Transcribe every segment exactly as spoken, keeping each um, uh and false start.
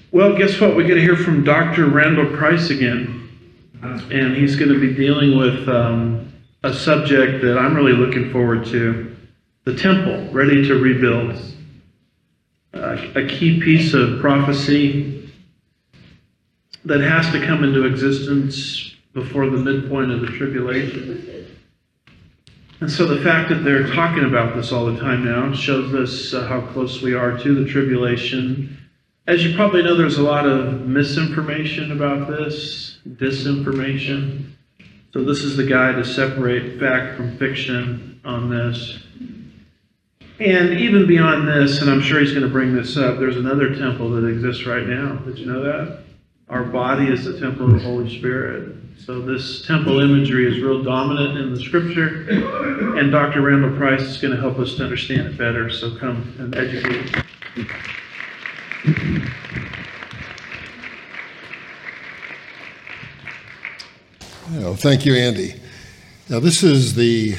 Well, guess what? We get to hear from Doctor Randall Price again. And he's going to be dealing with um, a subject that I'm really looking forward to. The temple, ready to rebuild. Uh, a key piece of prophecy that has to come into existence before the midpoint of the tribulation. And so the fact that they're talking about this all the time now shows us uh, how close we are to the tribulation. As you probably know, there's a lot of misinformation about this, disinformation. So this is the guy to separate fact from fiction on this. And even beyond this, and I'm sure he's going to bring this up, there's another temple that exists right now. Did you know that? Our body is the temple of the Holy Spirit. So this temple imagery is real dominant in the scripture, and Doctor Randall Price is going to help us to understand it better. So come and educate. Well, thank you, Andy. Now, this is the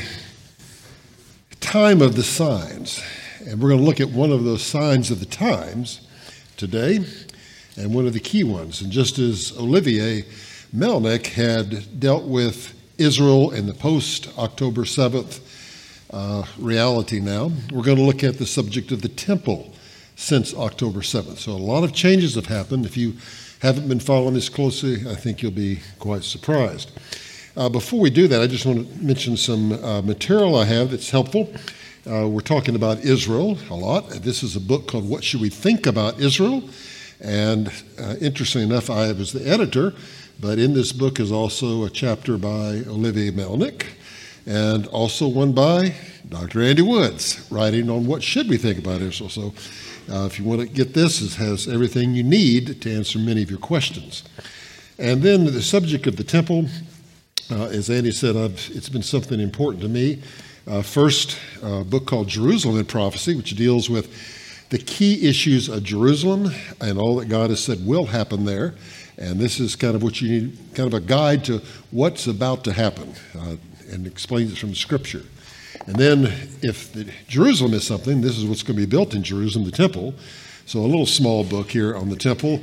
time of the signs, and we're going to look at one of those signs of the times today, and one of the key ones. And just as Olivier Melnick had dealt with Israel in the post-October seventh uh, reality now, we're going to look at the subject of the temple since October seventh. So a lot of changes have happened. If you haven't been following this closely, I think you'll be quite surprised. Uh, before we do that, I just want to mention some uh, material I have that's helpful. Uh, we're talking about Israel a lot. This is a book called What Should We Think About Israel? And uh, interestingly enough, I was the editor, but in this book is also a chapter by Olivier Melnick, and also one by Doctor Andy Woods, writing on what should we think about Israel. So uh, if you want to get this, it has everything you need to answer many of your questions. And then the subject of the temple, uh, as Andy said, I've, it's been something important to me. Uh, first, a book called Jerusalem in Prophecy, which deals with the key issues of Jerusalem and all that God has said will happen there. And this is kind of what you need, kind of a guide to what's about to happen, uh, and explains it from the scripture. And then if the, Jerusalem is something, this is what's going to be built in Jerusalem, the temple. So a little small book here on the temple.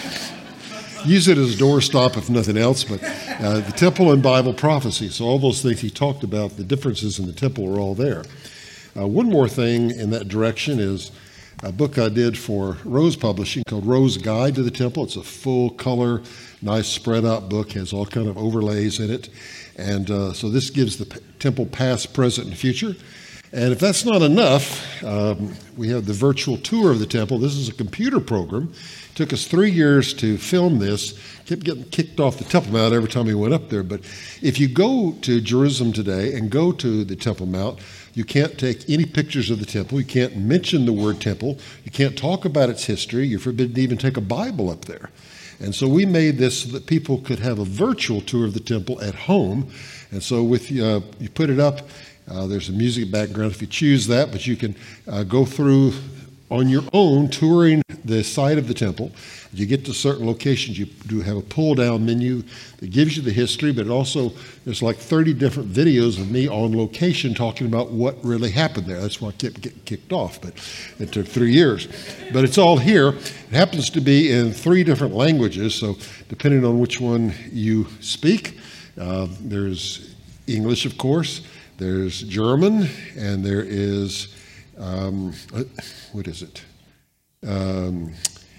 Use it as a doorstop if nothing else, but uh, the temple and Bible prophecy. So all those things he talked about, the differences in the temple are all there. Uh, one more thing in that direction is a book I did for Rose Publishing called Rose Guide to the Temple. It's a full color, nice spread out book, has all kind of overlays in it. And uh, so this gives the p- temple past, present, and future. And if that's not enough, um, we have the virtual tour of the temple. This is a computer program. It took us three years to film this. Kept getting kicked off the Temple Mount every time we went up there. But if you go to Jerusalem today and go to the Temple Mount, you can't take any pictures of the temple. You can't mention the word temple. You can't talk about its history. You're forbidden to even take a Bible up there. And so we made this so that people could have a virtual tour of the temple at home. And so with uh, you put it up, uh, there's a music background if you choose that, but you can uh, go through on your own touring the site of the temple. You get to certain locations, you do have a pull-down menu that gives you the history, but it also, there's like thirty different videos of me on location talking about what really happened there. That's why I kept getting kicked off, but it took three years. But it's all here. It happens to be in three different languages, so depending on which one you speak, uh, there's English, of course, there's German, and there is, um, what is it? Um,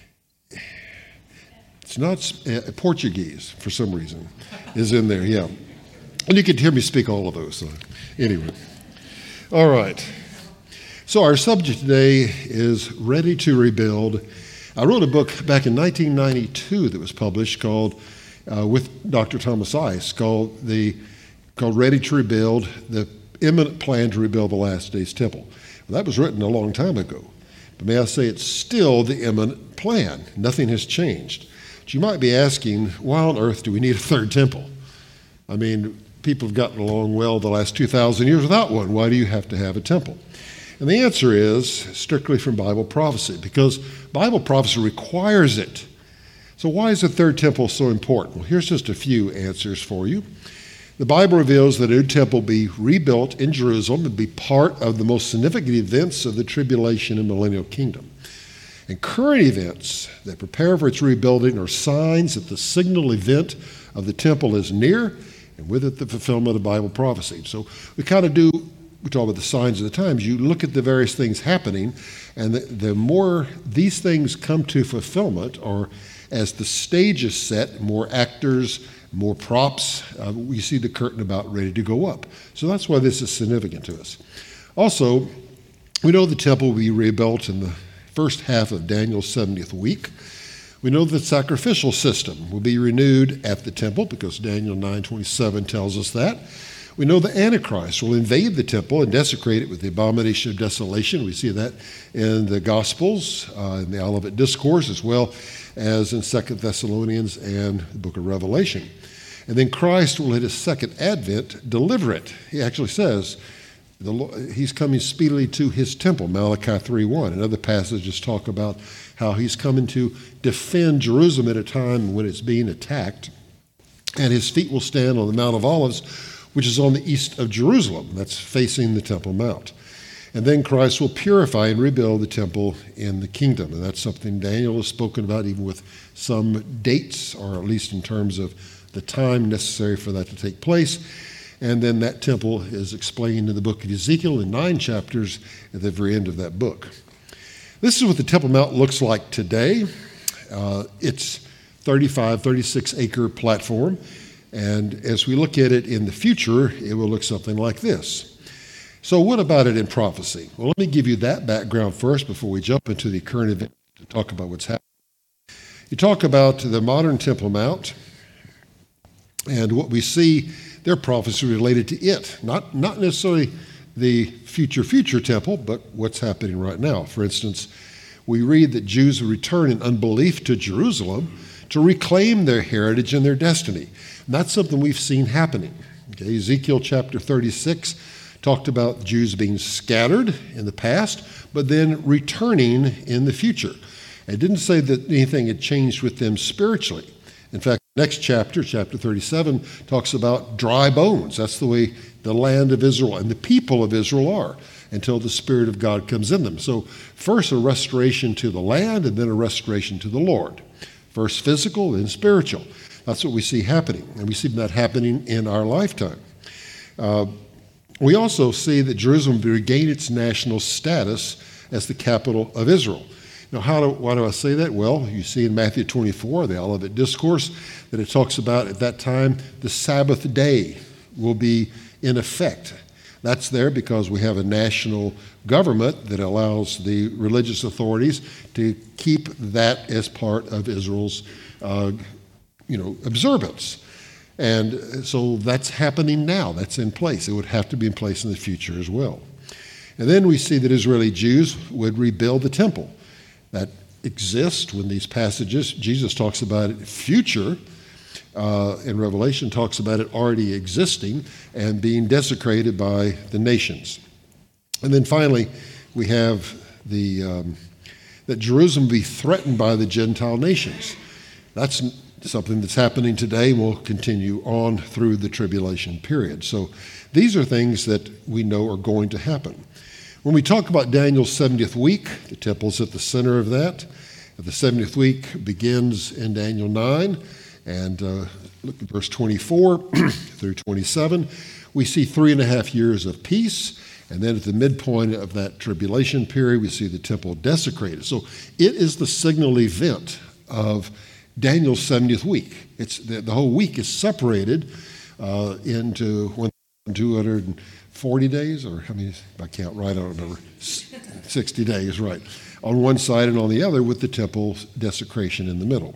It's not uh, Portuguese, for some reason, is in there, yeah. And you can hear me speak all of those. So anyway. All right. So our subject today is Ready to Rebuild. I wrote a book back in nineteen ninety-two that was published called, uh, with Doctor Thomas Ice, called, the, called Ready to Rebuild, the Imminent Plan to Rebuild the Last Days Temple. Well, that was written a long time ago. But may I say it's still the imminent plan. Nothing has changed. But you might be asking, why on earth do we need a third temple? I mean, people have gotten along well the last two thousand years without one. Why do you have to have a temple? And the answer is strictly from Bible prophecy, because Bible prophecy requires it. So why is the third temple so important? Well, here's just a few answers for you. The Bible reveals that a new temple be rebuilt in Jerusalem and be part of the most significant events of the tribulation and millennial kingdom. And current events that prepare for its rebuilding are signs that the signal event of the temple is near, and with it the fulfillment of Bible prophecy. So we kind of do, we talk about the signs of the times. You look at the various things happening, and the, the more these things come to fulfillment, or as the stage is set, more actors, more props, uh, we see the curtain about ready to go up. So that's why this is significant to us. Also, we know the temple will be rebuilt in the first half of Daniel's seventieth week. We know the sacrificial system will be renewed at the temple because Daniel nine twenty-seven tells us that. We know the Antichrist will invade the temple and desecrate it with the abomination of desolation. We see that in the Gospels, uh, in the Olivet Discourse, as well as in Second Thessalonians and the book of Revelation. And then Christ will at his second advent deliver it. He actually says, The Lord, he's coming speedily to his temple, Malachi three one. And other passages talk about how he's coming to defend Jerusalem at a time when it's being attacked. And his feet will stand on the Mount of Olives, which is on the east of Jerusalem. That's facing the Temple Mount. And then Christ will purify and rebuild the temple in the kingdom. And that's something Daniel has spoken about, even with some dates, or at least in terms of the time necessary for that to take place. And then that temple is explained in the book of Ezekiel in nine chapters at the very end of that book. This is what the Temple Mount looks like today. Uh, it's thirty-five, thirty-six acre platform. And as we look at it in the future, it will look something like this. So what about it in prophecy? Well, let me give you that background first before we jump into the current event to talk about what's happening. You talk about the modern Temple Mount, and what we see, their prophecy related to it, not, not necessarily the future, future temple, but what's happening right now. For instance, we read that Jews will return in unbelief to Jerusalem to reclaim their heritage and their destiny. And that's something we've seen happening. Okay, Ezekiel chapter thirty-six talked about Jews being scattered in the past, but then returning in the future. It didn't say that anything had changed with them spiritually. In fact, the next chapter, chapter thirty-seven, talks about dry bones. That's the way the land of Israel and the people of Israel are until the Spirit of God comes in them. So first a restoration to the land, and then a restoration to the Lord. First physical, then spiritual. That's what we see happening, and we see that happening in our lifetime. Uh, we also see that Jerusalem will regain its national status as the capital of Israel. Now, how do, why do I say that? Well, you see in Matthew twenty-four, the Olivet Discourse, that it talks about at that time the Sabbath day will be in effect. That's there because we have a national government that allows the religious authorities to keep that as part of Israel's uh, you know, observance. And so that's happening now. That's in place. It would have to be in place in the future as well. And then we see that Israeli Jews would rebuild the temple. That exists when these passages, Jesus talks about it future, uh, and Revelation talks about it already existing and being desecrated by the nations. And then finally, we have the um, that Jerusalem be threatened by the Gentile nations. That's something that's happening today and will continue on through the tribulation period. So these are things that we know are going to happen. When we talk about Daniel's seventieth week, the temple's at the center of that. The seventieth week begins in Daniel nine, and uh, look at verse twenty-four through twenty-seven. We see three and a half years of peace, and then at the midpoint of that tribulation period, we see the temple desecrated. So it is the signal event of Daniel's seventieth week. It's the, the whole week is separated uh, into one thousand two hundred forty days, or how many, if I count right, I don't remember, sixty days, right, on one side and on the other with the temple desecration in the middle.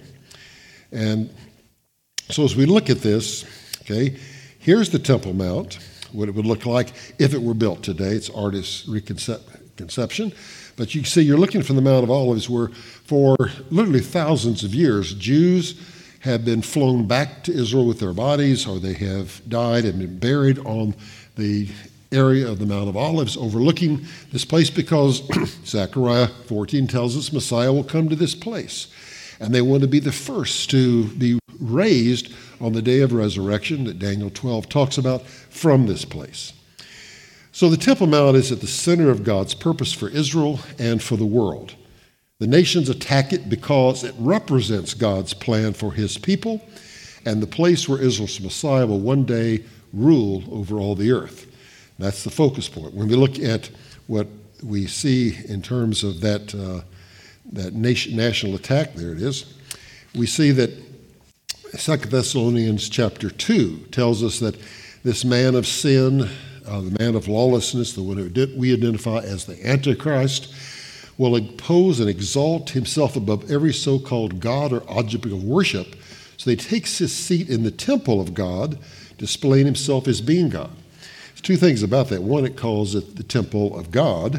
And so as we look at this, okay, here's the Temple Mount, what it would look like if it were built today. It's artist's reconception. But you see, you're looking from the Mount of Olives where for literally thousands of years, Jews have been flown back to Israel with their bodies, or they have died and been buried on the area of the Mount of Olives overlooking this place, because Zechariah fourteen tells us Messiah will come to this place. And they want to be the first to be raised on the day of resurrection that Daniel twelve talks about from this place. So the Temple Mount is at the center of God's purpose for Israel and for the world. The nations attack it because it represents God's plan for his people and the place where Israel's Messiah will one day rule over all the earth. That's the focus point. When we look at what we see in terms of that, uh, that nation, national attack, there it is, we see that Second Thessalonians chapter two tells us that this man of sin, uh, the man of lawlessness, the one who we identify as the Antichrist, will impose and exalt himself above every so-called God or object of worship. So he takes his seat in the temple of God, displaying himself as being God. There's two things about that. One, it calls it the temple of God.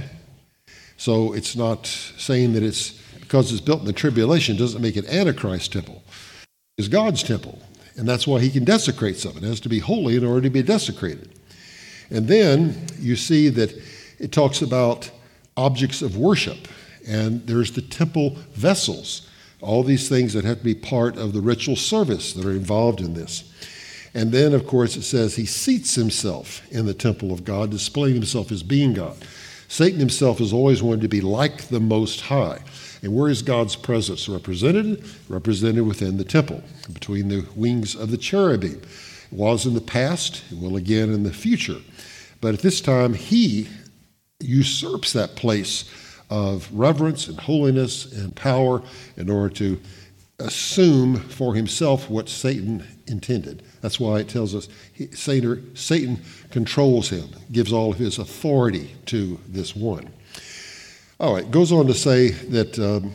So it's not saying that it's because it's built in the tribulation doesn't make it Antichrist temple. It's God's temple. And that's why he can desecrate something. It has to be holy in order to be desecrated. And then you see that it talks about objects of worship. And there's the temple vessels. All these things that have to be part of the ritual service that are involved in this. And then, of course, it says he seats himself in the temple of God, displaying himself as being God. Satan himself has always wanted to be like the Most High. And where is God's presence represented? Represented within the temple, between the wings of the cherubim. It was in the past, it will again in the future. But at this time, he usurps that place of reverence and holiness and power in order to assume for himself what Satan intended. That's why it tells us he, Satan, Satan controls him, gives all of his authority to this one. All right, it goes on to say that um,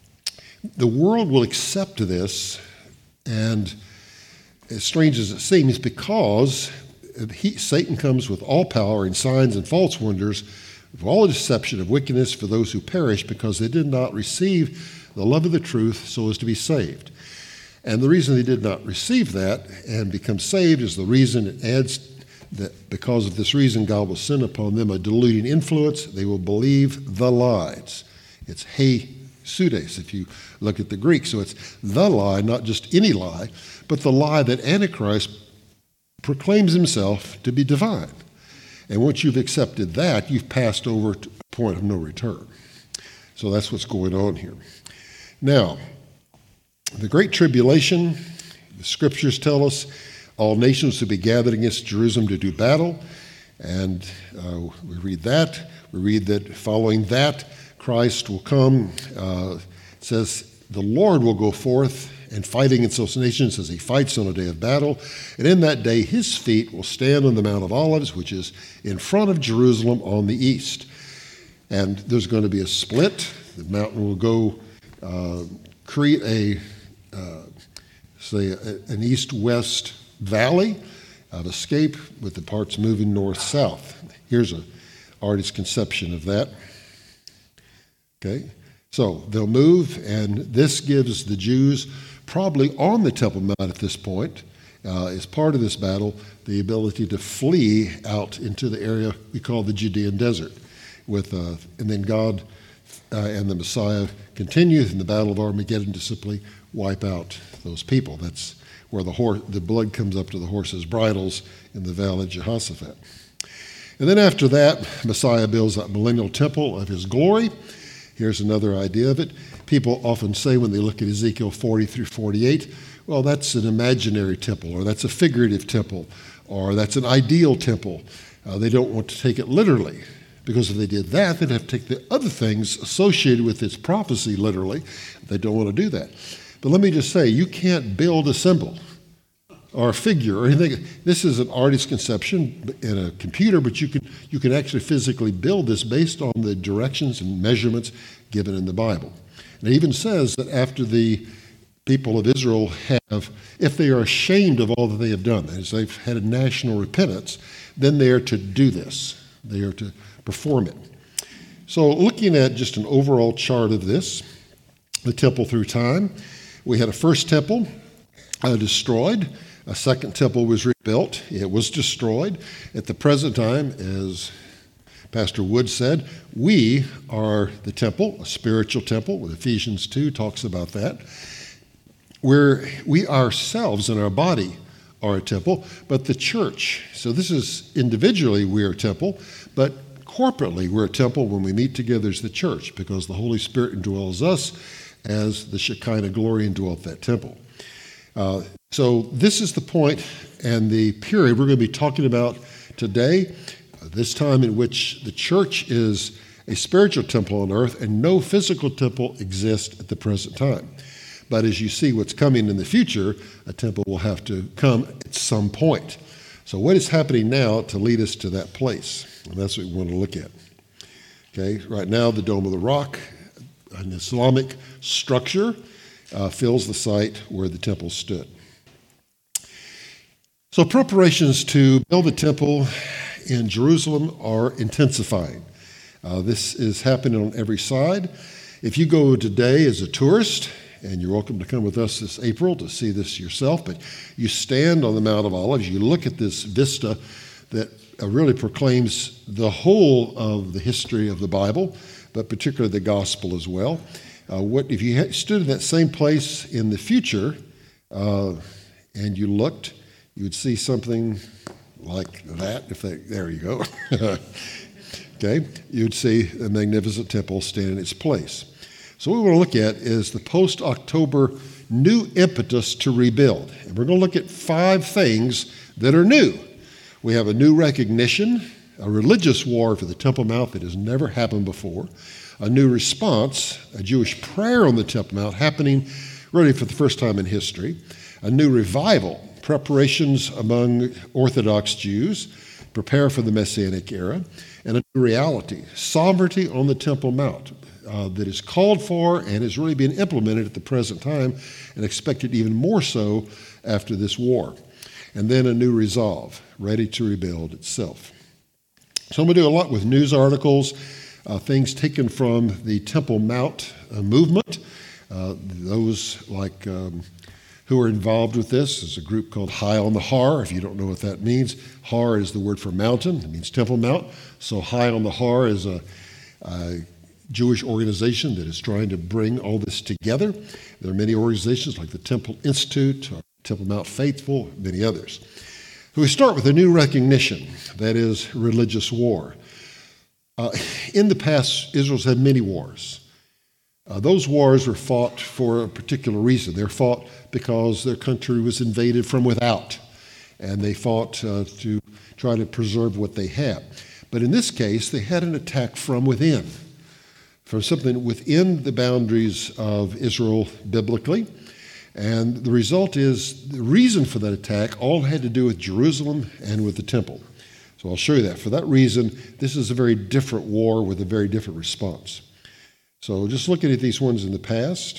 the world will accept this, and as strange as it seems, because he, Satan comes with all power and signs and false wonders, with all deception of wickedness for those who perish, because they did not receive the love of the truth so as to be saved. And the reason they did not receive that and become saved is the reason it adds that because of this reason, God will send upon them a deluding influence. They will believe the lies. It's he pseudes, if you look at the Greek. So it's the lie, not just any lie, but the lie that Antichrist proclaims himself to be divine. And once you've accepted that, you've passed over to a point of no return. So that's what's going on here. Now, the Great Tribulation, the scriptures tell us all nations will be gathered against Jerusalem to do battle. And uh, we read that. We read that following that, Christ will come. Uh, it says, the Lord will go forth and fight against those nations as he fights on a day of battle. And in that day, his feet will stand on the Mount of Olives, which is in front of Jerusalem on the east. And there's going to be a split. The mountain will go uh, create a, uh, say, a, an east-west valley of escape with the parts moving north-south. Here's an artist's conception of that. Okay, so they'll move, and this gives the Jews probably on the Temple Mount at this point, uh, as part of this battle, the ability to flee out into the area we call the Judean desert. With, uh, and then God uh, and the Messiah continue in the Battle of Armageddon to simply wipe out those people. That's where the, horse, the blood comes up to the horses' bridles in the Valley of Jehoshaphat. And then after that, Messiah builds that millennial temple of his glory. Here's another idea of it. People often say when they look at Ezekiel forty through forty-eight, well, that's an imaginary temple, or that's a figurative temple, or that's an ideal temple. Uh, they don't want to take it literally, because if they did that, they'd have to take the other things associated with its prophecy literally. They don't want to do that. But let me just say, you can't build a symbol or a figure or anything. This is an artist's conception in a computer, but you can you can actually physically build this based on the directions and measurements given in the Bible. And it even says that after the people of Israel have, if they are ashamed of all that they have done, that is, they've had a national repentance, then they are to do this. They are to perform it. So looking at just an overall chart of this, the temple through time, we had a first temple uh, destroyed. A second temple was rebuilt. It was destroyed. At the present time, as Pastor Wood said, we are the temple, a spiritual temple. Ephesians two talks about that, where we ourselves in our body are a temple, but the church. So this is individually we are a temple, but corporately, we're a temple when we meet together as the church, because the Holy Spirit indwells us as the Shekinah glory indwelt that temple. Uh, so this is the point and the period we're going to be talking about today, uh, this time in which the church is a spiritual temple on earth and no physical temple exists at the present time. But as you see what's coming in the future, a temple will have to come at some point. So what is happening now to lead us to that place? And that's what we want to look at. Okay, right now the Dome of the Rock, an Islamic structure, uh, fills the site where the temple stood. So preparations to build a temple in Jerusalem are intensifying. Uh, this is happening on every side. If you go today as a tourist, and you're welcome to come with us this April to see this yourself, but you stand on the Mount of Olives, you look at this vista that uh, really proclaims the whole of the history of the Bible, but particularly the gospel as well. Uh, what if you had stood in that same place in the future uh, and you looked, you would see something like that. If they, there you go. Okay, you'd see a magnificent temple stand in its place. So what we want to look at is the post-October new impetus to rebuild. And we're going to look at five things that are new. We have a new recognition, a religious war for the Temple Mount that has never happened before, a new response, a Jewish prayer on the Temple Mount happening really for the first time in history, a new revival, preparations among Orthodox Jews, prepare for the Messianic era, and a new reality, sovereignty on the Temple Mount. Uh, that is called for and is really being implemented at the present time and expected even more so after this war. And then a new resolve, ready to rebuild itself. So I'm going to do a lot with news articles, uh, things taken from the Temple Mount uh, movement. Uh, those like um, who are involved with this is a group called High on the Har. If you don't know what that means, Har is the word for mountain. It means Temple Mount. So High on the Har is a, a Jewish organization that is trying to bring all this together. There are many organizations like the Temple Institute, or Temple Mount Faithful, many others. So we start with a new recognition, that is religious war. Uh, in the past, Israel's had many wars. Uh, those wars were fought for a particular reason. They're fought because their country was invaded from without, and they fought uh, to try to preserve what they had. But in this case, they had an attack from within. From something within the boundaries of Israel biblically. And the result is the reason for that attack all had to do with Jerusalem and with the temple. So I'll show you that. For that reason, this is a very different war with a very different response. So just looking at these ones in the past.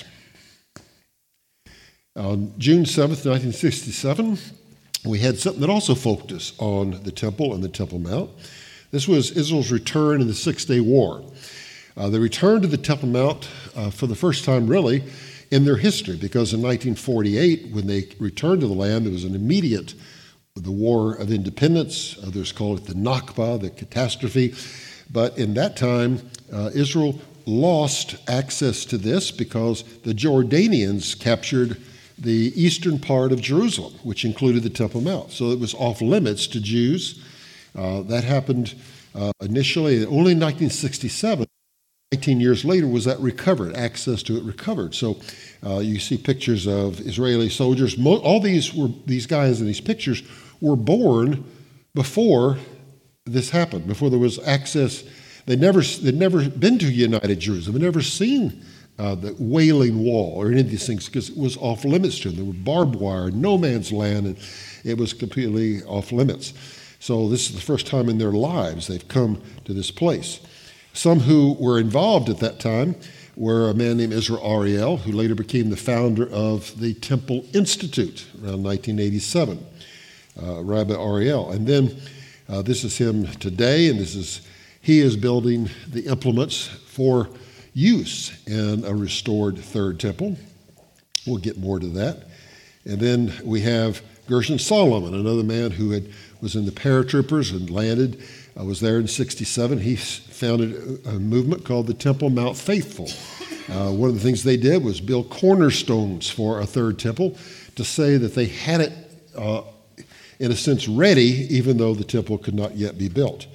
On June seventh, nineteen sixty-seven, we had something that also focused on the temple and the Temple Mount. This was Israel's return in the Six-Day War. Uh, they returned to the Temple Mount uh, for the first time, really, in their history, because in nineteen forty-eight, when they returned to the land, there was an immediate, the War of Independence. Others call it the Nakba, the catastrophe. But in that time, uh, Israel lost access to this because the Jordanians captured the eastern part of Jerusalem, which included the Temple Mount. So it was off limits to Jews. Uh, that happened uh, initially only in nineteen sixty-seven. eighteen years later was that recovered, access to it recovered. So uh, you see pictures of Israeli soldiers. Mo- all these were these guys in these pictures were born before this happened, before there was access. They'd never, they'd never been to United Jerusalem. They'd never seen uh, the Wailing Wall or any of these things because it was off limits to them. There were barbed wire, no man's land, and it was completely off limits. So this is the first time in their lives they've come to this place. Some who were involved at that time were a man named Israel Ariel, who later became the founder of the Temple Institute around nineteen eighty-seven, uh, Rabbi Ariel. And then uh, this is him today, and this is he is building the implements for use in a restored third temple. We'll get more to that. And then we have Gershon Solomon, another man who had was in the paratroopers and landed. I was there in sixty-seven. He founded a movement called the Temple Mount Faithful. Uh, one of the things they did was build cornerstones for a third temple to say that they had it, uh, in a sense, ready, even though the temple could not yet be built.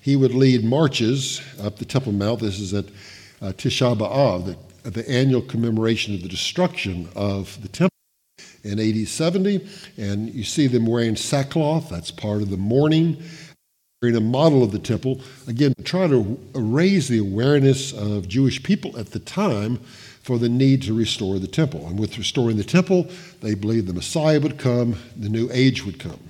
he would lead marches up the Temple Mount. This is at uh, Tisha B'Av, the, the annual commemoration of the destruction of the temple in A D seventy. And you see them wearing sackcloth. That's part of the mourning. Wearing a model of the temple, again, to try to raise the awareness of Jewish people at the time for the need to restore the temple. And with restoring the temple, they believed the Messiah would come, the new age would come.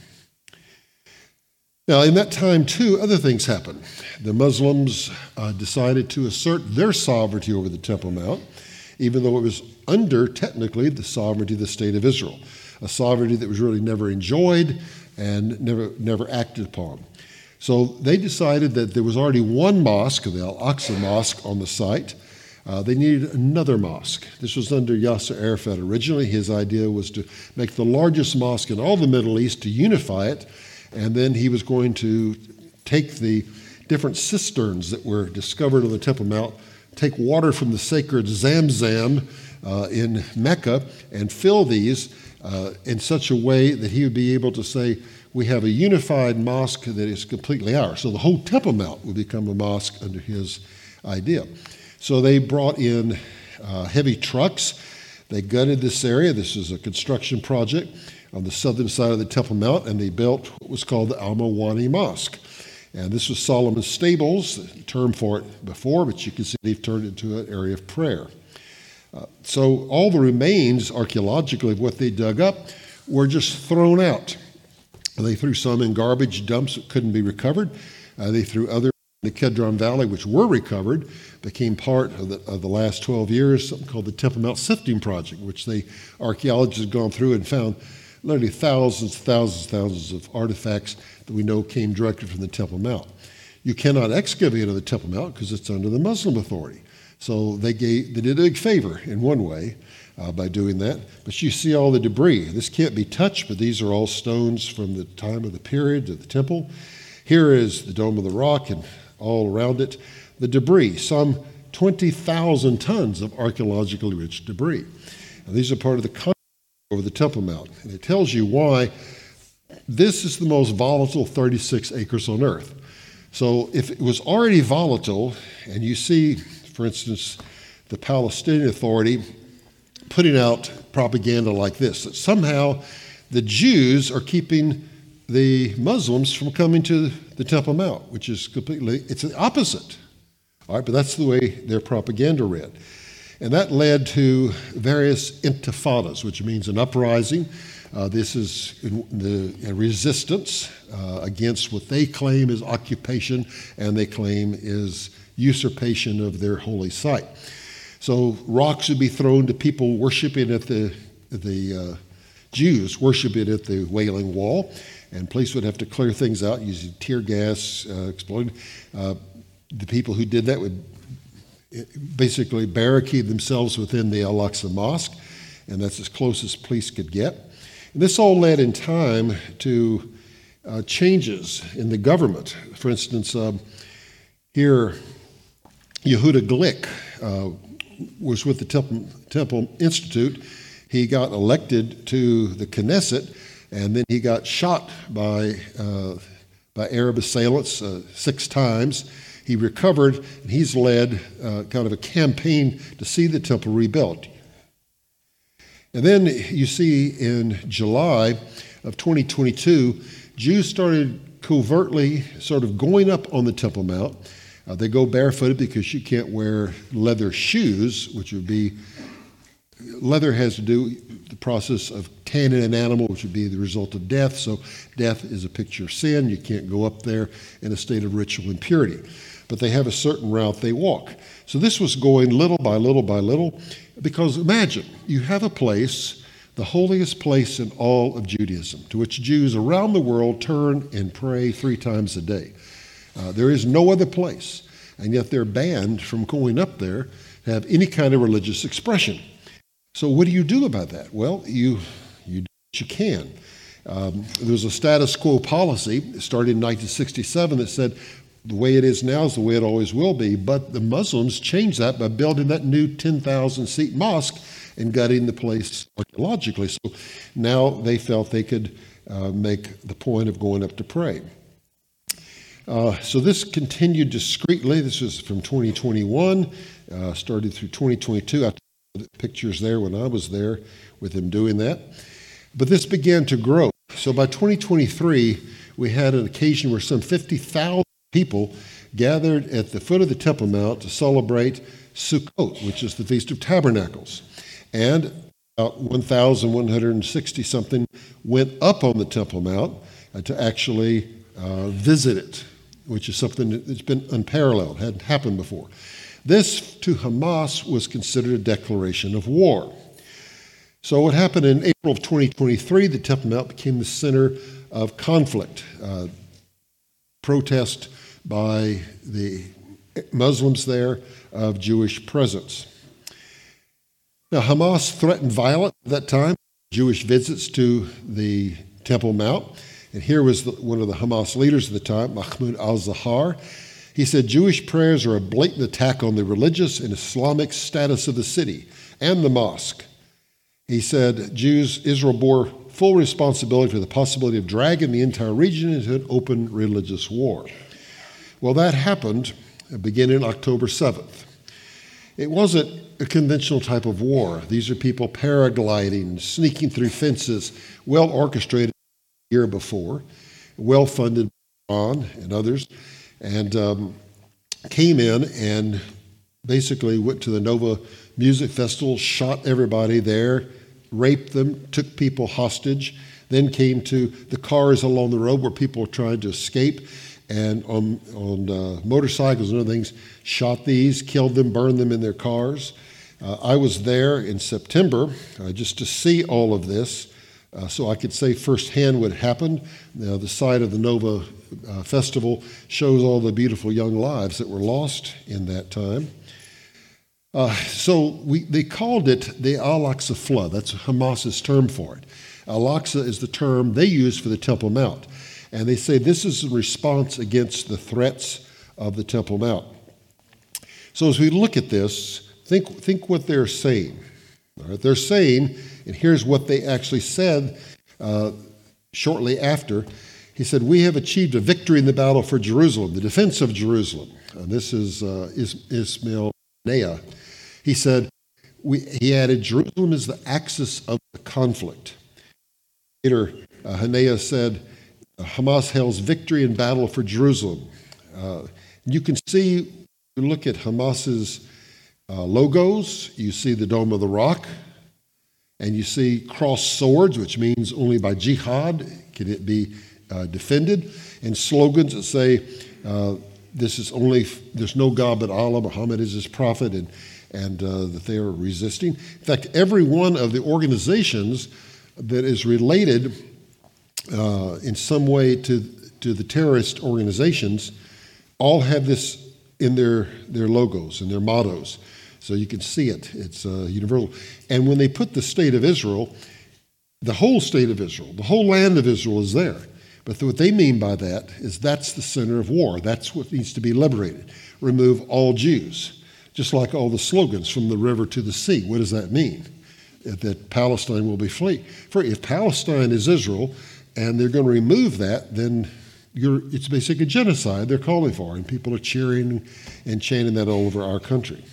Now, in that time, too, other things happened. The Muslims uh, decided to assert their sovereignty over the Temple Mount, even though it was under, technically, the sovereignty of the State of Israel, a sovereignty that was really never enjoyed and never, never acted upon. So they decided that there was already one mosque, the Al-Aqsa Mosque, on the site. Uh, they needed another mosque. This was under Yasser Arafat originally. His idea was to make the largest mosque in all the Middle East, to unify it, and then he was going to take the different cisterns that were discovered on the Temple Mount, take water from the sacred Zamzam uh, in Mecca, and fill these uh, in such a way that he would be able to say, we have a unified mosque that is completely ours. So the whole Temple Mount would become a mosque under his idea. So they brought in uh, heavy trucks. They gutted this area. This is a construction project on the southern side of the Temple Mount, and they built what was called the Al-Mawani Mosque. And this was Solomon's Stables, the term for it before, but you can see they've turned it into an area of prayer. Uh, so all the remains, archaeologically, of what they dug up were just thrown out. They threw some in garbage dumps that couldn't be recovered. Uh, they threw other in the Kedron Valley, which were recovered, became part of the, of the last twelve years, something called the Temple Mount Sifting Project, which the archaeologists have gone through and found literally thousands, thousands, thousands of artifacts that we know came directly from the Temple Mount. You cannot excavate on the Temple Mount because it's under the Muslim Authority. So they gave, they did a big favor in one way uh, by doing that. But you see all the debris. This can't be touched, but these are all stones from the time of the period of the temple. Here is the Dome of the Rock and all around it, the debris, some twenty thousand tons of archaeologically rich debris. And these are part of the country over the Temple Mount. And it tells you why this is the most volatile thirty-six acres on earth. So if it was already volatile, and you see, for instance, the Palestinian Authority putting out propaganda like this, that somehow the Jews are keeping the Muslims from coming to the Temple Mount, which is completely, it's the opposite. All right, but that's the way their propaganda read. And that led to various intifadas, which means an uprising. Uh, this is the resistance uh, against what they claim is occupation and they claim is usurpation of their holy site. So rocks would be thrown to people worshiping at the, the uh, Jews worshiping at the Wailing Wall, and police would have to clear things out using tear gas, uh, exploding. Uh, the people who did that would basically barricade themselves within the Al-Aqsa Mosque, and that's as close as police could get. And this all led in time to uh, changes in the government. For instance, um, here, Yehuda Glick uh, was with the Temple, Temple Institute. He got elected to the Knesset, and then he got shot by, uh, by Arab assailants uh, six times. He recovered, and he's led uh, kind of a campaign to see the temple rebuilt. And then you see in July of twenty twenty-two, Jews started covertly sort of going up on the Temple Mount. Uh, they go barefooted because you can't wear leather shoes, which would be, leather has to do with the process of tanning an animal, which would be the result of death. So death is a picture of sin. You can't go up there in a state of ritual impurity. But they have a certain route they walk. So this was going little by little by little, because imagine, you have a place, the holiest place in all of Judaism, to which Jews around the world turn and pray three times a day. Uh, there is no other place, and yet they're banned from going up there to have any kind of religious expression. So what do you do about that? Well, you, you do what you can. Um, there was a status quo policy started in nineteen sixty-seven that said, the way it is now is the way it always will be, but the Muslims changed that by building that new ten thousand seat mosque and gutting the place archaeologically. So now they felt they could uh, make the point of going up to pray. Uh, so this continued discreetly. This was from twenty twenty-one, uh, started through twenty twenty-two. I took pictures there when I was there with him doing that. But this began to grow. So by twenty twenty-three, we had an occasion where some fifty thousand people gathered at the foot of the Temple Mount to celebrate Sukkot, which is the Feast of Tabernacles. And about one thousand one hundred sixty something went up on the Temple Mount uh, to actually uh, visit it, which is something that's been unparalleled, hadn't happened before. This, to Hamas, was considered a declaration of war. So what happened in April of twenty twenty-three, the Temple Mount became the center of conflict, uh, protest by the Muslims there of Jewish presence. Now, Hamas threatened violence at that time, Jewish visits to the Temple Mount. And here was the, one of the Hamas leaders at the time, Mahmoud al-Zahar. He said, Jewish prayers are a blatant attack on the religious and Islamic status of the city and the mosque. He said, Jews, Israel bore full responsibility for the possibility of dragging the entire region into an open religious war. Well, that happened beginning October seventh. It wasn't a conventional type of war. These are people paragliding, sneaking through fences, well orchestrated the year before, well funded by Iran and others, and um, came in and basically went to the Nova Music Festival, shot everybody there, raped them, took people hostage, then came to the cars along the road where people were trying to escape, and on, on uh, motorcycles and other things, shot these, killed them, burned them in their cars. Uh, I was there in September uh, just to see all of this, uh, so I could say firsthand what happened. Now, the site of the Nova uh, Festival shows all the beautiful young lives that were lost in that time. Uh, so we, they called it the Al-Aqsa Flood. That's Hamas's term for it. Al-Aqsa is the term they use for the Temple Mount. And they say this is a response against the threats of the Temple Mount. So as we look at this, think, think what they're saying. All right, they're saying, and here's what they actually said uh, shortly after. He said, we have achieved a victory in the battle for Jerusalem, the defense of Jerusalem. And this is uh, Is- Ismail Haniyeh. He said, we, he added, Jerusalem is the axis of the conflict. Later, uh, Haniyeh said, Hamas hails victory in battle for Jerusalem. Uh, you can see, you look at Hamas's uh, logos, you see the Dome of the Rock, and you see crossed swords, which means only by jihad can it be uh, defended, and slogans that say, uh, this is only, there's no God but Allah, Muhammad is his prophet, and, and uh, that they are resisting. In fact, every one of the organizations that is related uh, in some way to, to the terrorist organizations all have this in their, their logos and their mottos. So you can see it. It's uh, universal. And when they put the state of Israel, the whole state of Israel, the whole land of Israel is there. But what they mean by that is that's the center of war. That's what needs to be liberated. Remove all Jews. Just like all the slogans from the river to the sea. What does that mean? That Palestine will be free. If Palestine is Israel and they're going to remove that, then you're, it's basically a genocide they're calling for. And people are cheering and chanting that all over our country.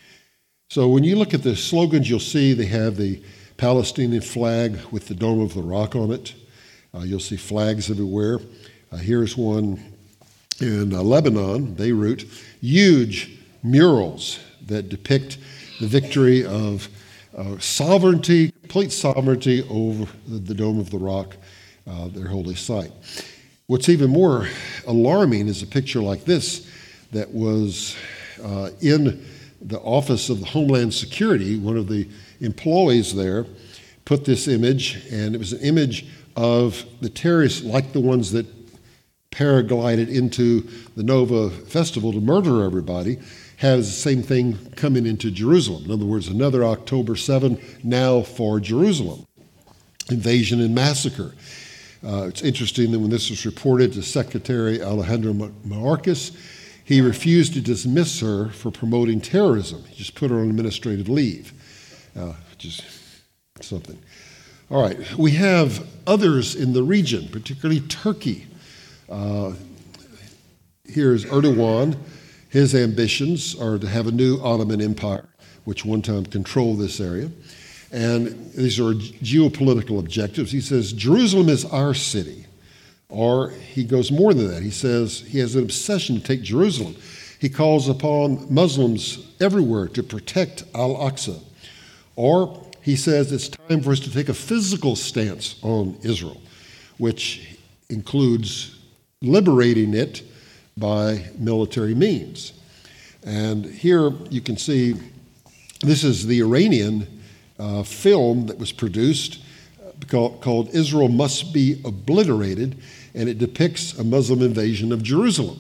So when you look at the slogans, you'll see they have the Palestinian flag with the Dome of the Rock on it. Uh, you'll see flags everywhere. Uh, here's one in uh, Lebanon, Beirut. Huge murals that depict the victory of uh, sovereignty, complete sovereignty over the, the Dome of the Rock, uh, their holy site. What's even more alarming is a picture like this that was uh, in the Office of the Homeland Security. One of the employees there put this image, and it was an image of the terrorists like the ones that paraglided into the Nova Festival to murder everybody, has the same thing coming into Jerusalem. In other words, another October seventh now for Jerusalem. Invasion and massacre. Uh, it's interesting that when this was reported to Secretary Alejandro Mayorkas, he refused to dismiss her for promoting terrorism. He just put her on administrative leave, uh, which is something. All right, we have others in the region, particularly Turkey. Uh, here's Erdogan. His ambitions are to have a new Ottoman Empire, which one time controlled this area. And these are geopolitical objectives. He says, Jerusalem is our city. Or he goes more than that. He says he has an obsession to take Jerusalem. He calls upon Muslims everywhere to protect Al-Aqsa. Or he says it's time for us to take a physical stance on Israel, which includes liberating it by military means. And here you can see this is the Iranian uh, film that was produced called, called Israel Must Be Obliterated, and it depicts a Muslim invasion of Jerusalem.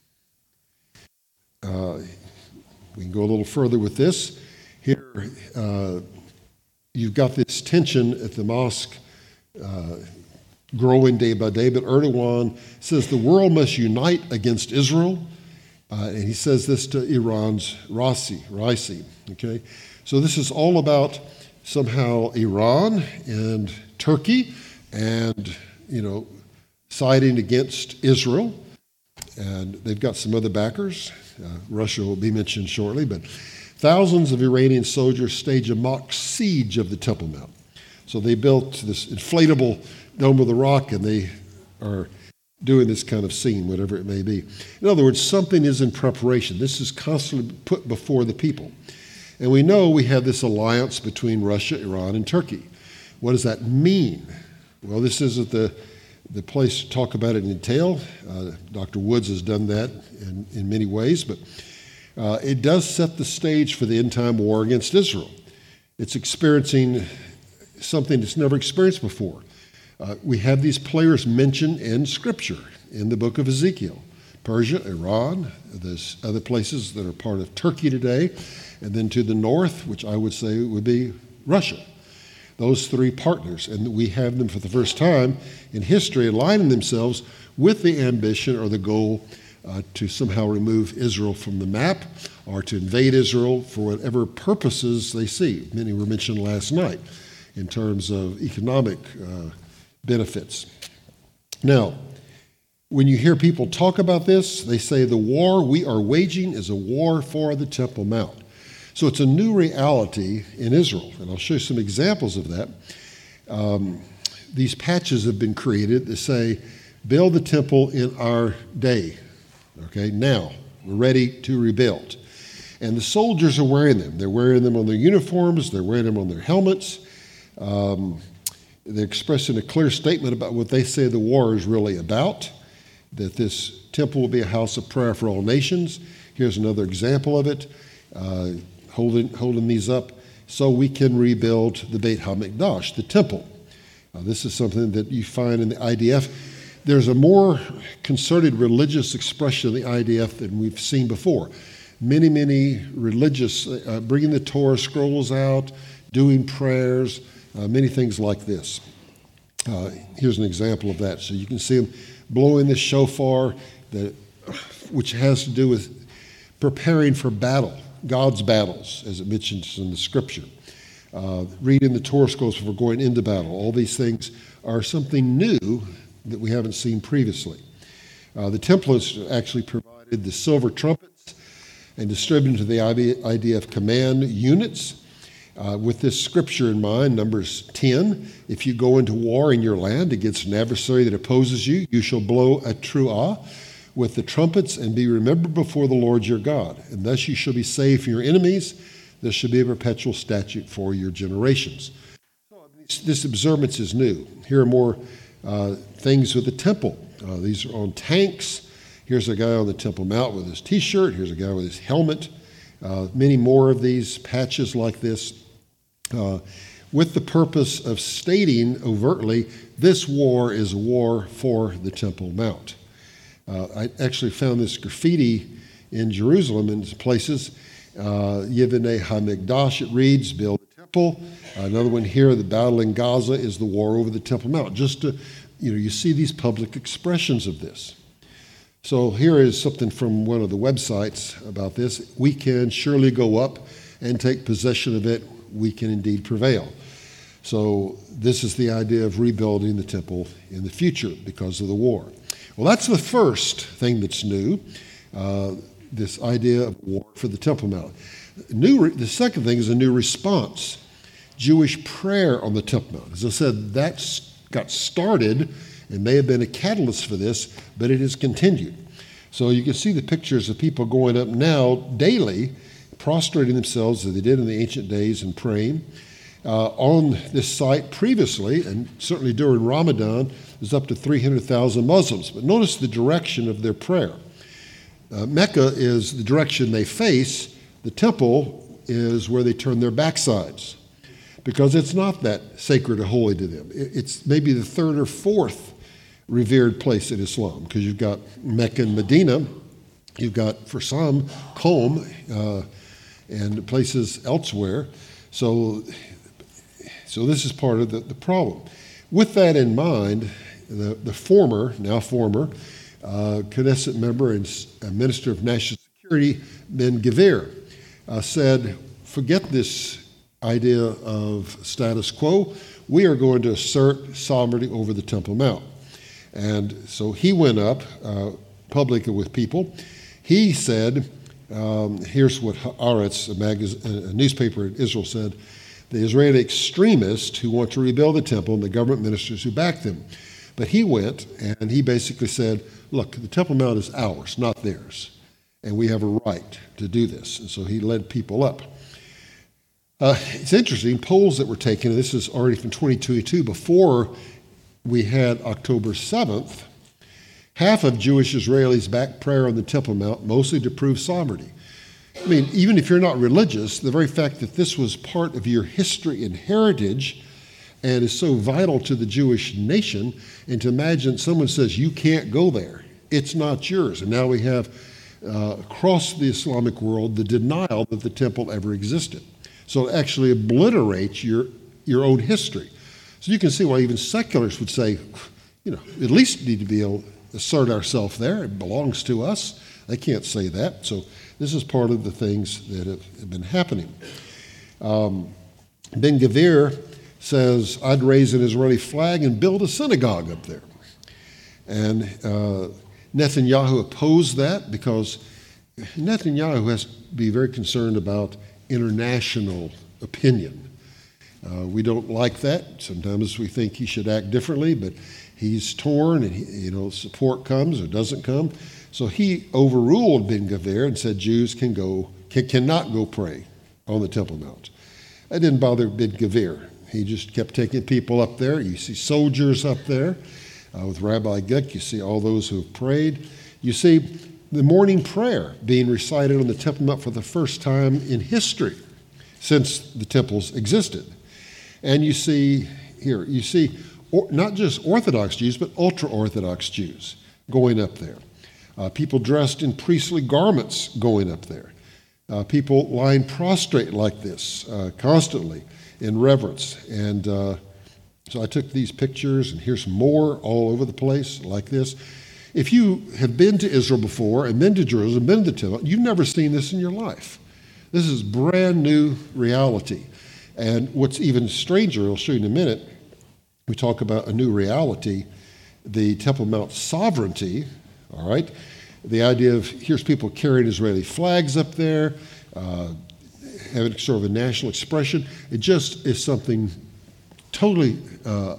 Uh, we can go a little further with this. Here uh, you've got this tension at the mosque uh, growing day by day, but Erdogan says the world must unite against Israel, uh, and he says this to Iran's Raisi, Raisi, okay? So this is all about somehow Iran and Turkey and, you know, siding against Israel, and they've got some other backers. Uh, Russia will be mentioned shortly, but thousands of Iranian soldiers stage a mock siege of the Temple Mount. So they built this inflatable Dome of the Rock, and they are doing this kind of scene, whatever it may be. In other words, something is in preparation. This is constantly put before the people. And we know we have this alliance between Russia, Iran, and Turkey. What does that mean? Well, this isn't the, the place to talk about it in detail. Uh, Doctor Woods has done that in, in many ways, but uh, it does set the stage for the end-time war against Israel. It's experiencing something it's never experienced before. Uh, we have these players mentioned in Scripture, in the book of Ezekiel. Persia, Iran, there's other places that are part of Turkey today, and then to the north, which I would say would be Russia. Those three partners, and we have them for the first time in history aligning themselves with the ambition or the goal uh, to somehow remove Israel from the map or to invade Israel for whatever purposes they see. Many were mentioned last night in terms of economic uh, benefits. Now, when you hear people talk about this, they say the war we are waging is a war for the Temple Mount. So it's a new reality in Israel, and I'll show you some examples of that. Um, these patches have been created that say, build the temple in our day. Okay, now, we're ready to rebuild. And the soldiers are wearing them. They're wearing them on their uniforms, they're wearing them on their helmets. Um, They're expressing a clear statement about what they say the war is really about, that this temple will be a house of prayer for all nations. Here's another example of it, uh, holding, holding these up so we can rebuild the Beit HaMikdash, the temple. Uh, this is something that you find in the I D F. There's a more concerted religious expression of the I D F than we've seen before. Many, many religious, uh, bringing the Torah scrolls out, doing prayers, Uh, many things like this. Uh, here's an example of that. So you can see them blowing this shofar, that, which has to do with preparing for battle, God's battles, as it mentions in the Scripture. Uh, reading the Torah scrolls before going into battle. All these things are something new that we haven't seen previously. Uh, the temple has actually provided the silver trumpets and distributed to the I D F command units. Uh, with this scripture in mind, Numbers ten, if you go into war in your land against an adversary that opposes you, you shall blow a truah with the trumpets and be remembered before the Lord your God. And thus you shall be saved from your enemies. This shall be a perpetual statute for your generations. This observance is new. Here are more uh, things with the temple. Uh, these are on tanks. Here's a guy on the Temple Mount with his t-shirt. Here's a guy with his helmet. Uh, many more of these patches like this. Uh, with the purpose of stating overtly, this war is a war for the Temple Mount. Uh, I actually found this graffiti in Jerusalem in places. Uh, Yivnei HaMikdash, it reads, build the temple. Uh, another one here, the battle in Gaza is the war over the Temple Mount. Just to, you know, you see these public expressions of this. So here is something from one of the websites about this. We can surely go up and take possession of it. We can indeed prevail. So this is the idea of rebuilding the temple in the future because of the war. Well, that's the first thing that's new, uh, this idea of war for the Temple Mount. New, the second thing is a new response, Jewish prayer on the Temple Mount. As I said, that got started and may have been a catalyst for this, but it has continued. So you can see the pictures of people going up now daily, prostrating themselves as they did in the ancient days and praying. Uh, on this site previously, and certainly during Ramadan, there's up to three hundred thousand Muslims. But notice the direction of their prayer. Uh, Mecca is the direction they face. The temple is where they turn their backsides, because it's not that sacred or holy to them. It's maybe the third or fourth revered place in Islam, because you've got Mecca and Medina, you've got, for some, Qom, uh, and places elsewhere. So, so this is part of the, the problem. With that in mind, the, the former, now former, uh, Knesset member and uh, Minister of National Security, Ben-Gvir, uh, said, forget this idea of status quo. We are going to assert sovereignty over the Temple Mount. And so he went up uh, publicly with people. He said, um, here's what Haaretz, a, magazine, a newspaper in Israel, said, the Israeli extremists who want to rebuild the temple and the government ministers who back them. But he went and he basically said, look, the Temple Mount is ours, not theirs. And we have a right to do this. And so he led people up. Uh, it's interesting, polls that were taken, and this is already from twenty twenty-two, before we had October seventh, half of Jewish Israelis backed prayer on the Temple Mount, mostly to prove sovereignty. I mean, even if you're not religious, the very fact that this was part of your history and heritage and is so vital to the Jewish nation, and to imagine someone says, you can't go there, it's not yours. And now we have, uh, across the Islamic world, the denial that the temple ever existed. So it actually obliterates your, your own history. So you can see why even secularists would say, you know, at least need to be able to assert ourselves there. It belongs to us. They can't say that. So this is part of the things that have, have been happening. Um, Ben-Gvir says, I'd raise an Israeli flag and build a synagogue up there. And uh, Netanyahu opposed that because Netanyahu has to be very concerned about international opinion. Uh, we don't like that. Sometimes we think he should act differently, but he's torn, and he, you know, support comes or doesn't come. So he overruled Ben-Gvir and said Jews can go, can, cannot go pray on the Temple Mount. That didn't bother Ben-Gvir. He just kept taking people up there. You see soldiers up there uh, with Rabbi Guk. You see all those who have prayed. You see the morning prayer being recited on the Temple Mount for the first time in history since the temples existed. And you see here, you see or, not just Orthodox Jews, but ultra-Orthodox Jews going up there. Uh, people dressed in priestly garments going up there. Uh, people lying prostrate like this uh, constantly in reverence. And uh, so I took these pictures, and here's more all over the place like this. If you have been to Israel before and been to Jerusalem, been to the temple, you've never seen this in your life. This is brand new reality. And what's even stranger, I'll show you in a minute, we talk about a new reality, the Temple Mount sovereignty, all right? The idea of here's people carrying Israeli flags up there, uh, having sort of a national expression. It just is something totally uh,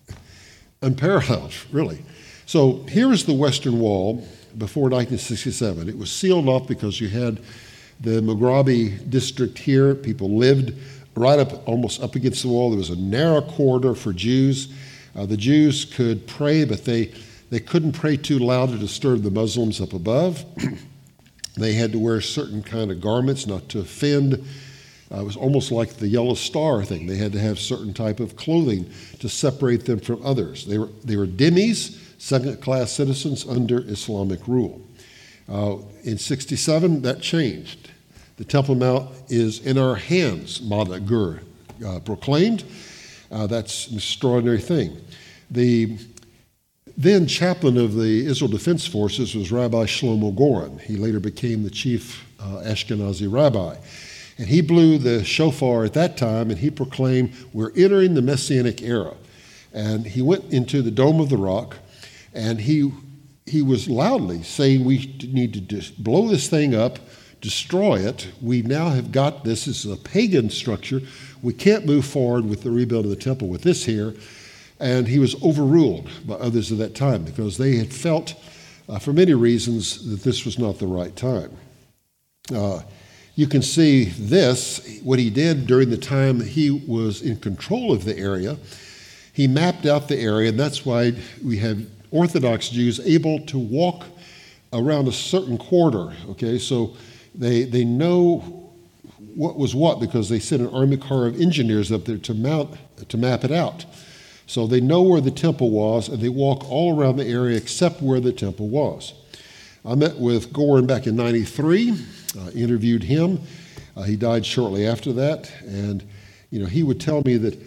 unparalleled, really. So here is the Western Wall before nineteen sixty-seven. It was sealed off because you had the Mughrabi district here. People lived right up, almost up against the wall. There was a narrow corridor for Jews. Uh, the Jews could pray, but they, they couldn't pray too loud to disturb the Muslims up above. They had to wear certain kind of garments not to offend. Uh, it was almost like the yellow star thing. They had to have certain type of clothing to separate them from others. They were, they were dhimmis, second-class citizens under Islamic rule. Uh, in sixty-seven, that changed. The Temple Mount is in our hands, Mada Gur uh, proclaimed. Uh, that's an extraordinary thing. The then chaplain of the Israel Defense Forces was Rabbi Shlomo Goren. He later became the chief uh, Ashkenazi rabbi. And he blew the shofar at that time, and he proclaimed, we're entering the Messianic era. And he went into the Dome of the Rock, and he he was loudly saying we need to just blow this thing up, destroy it. We now have got this. This is a pagan structure. We can't move forward with the rebuild of the temple with this here. And he was overruled by others at that time because they had felt, uh, for many reasons, that this was not the right time. Uh, you can see this, what he did during the time he was in control of the area. He mapped out the area, and that's why we have Orthodox Jews able to walk around a certain quarter, okay? So they they know what was what because they sent an Army Corps of engineers up there to mount to map it out. So they know where the temple was, and they walk all around the area except where the temple was. I met with Goren back in ninety-three, uh, interviewed him. Uh, he died shortly after that, and you know he would tell me that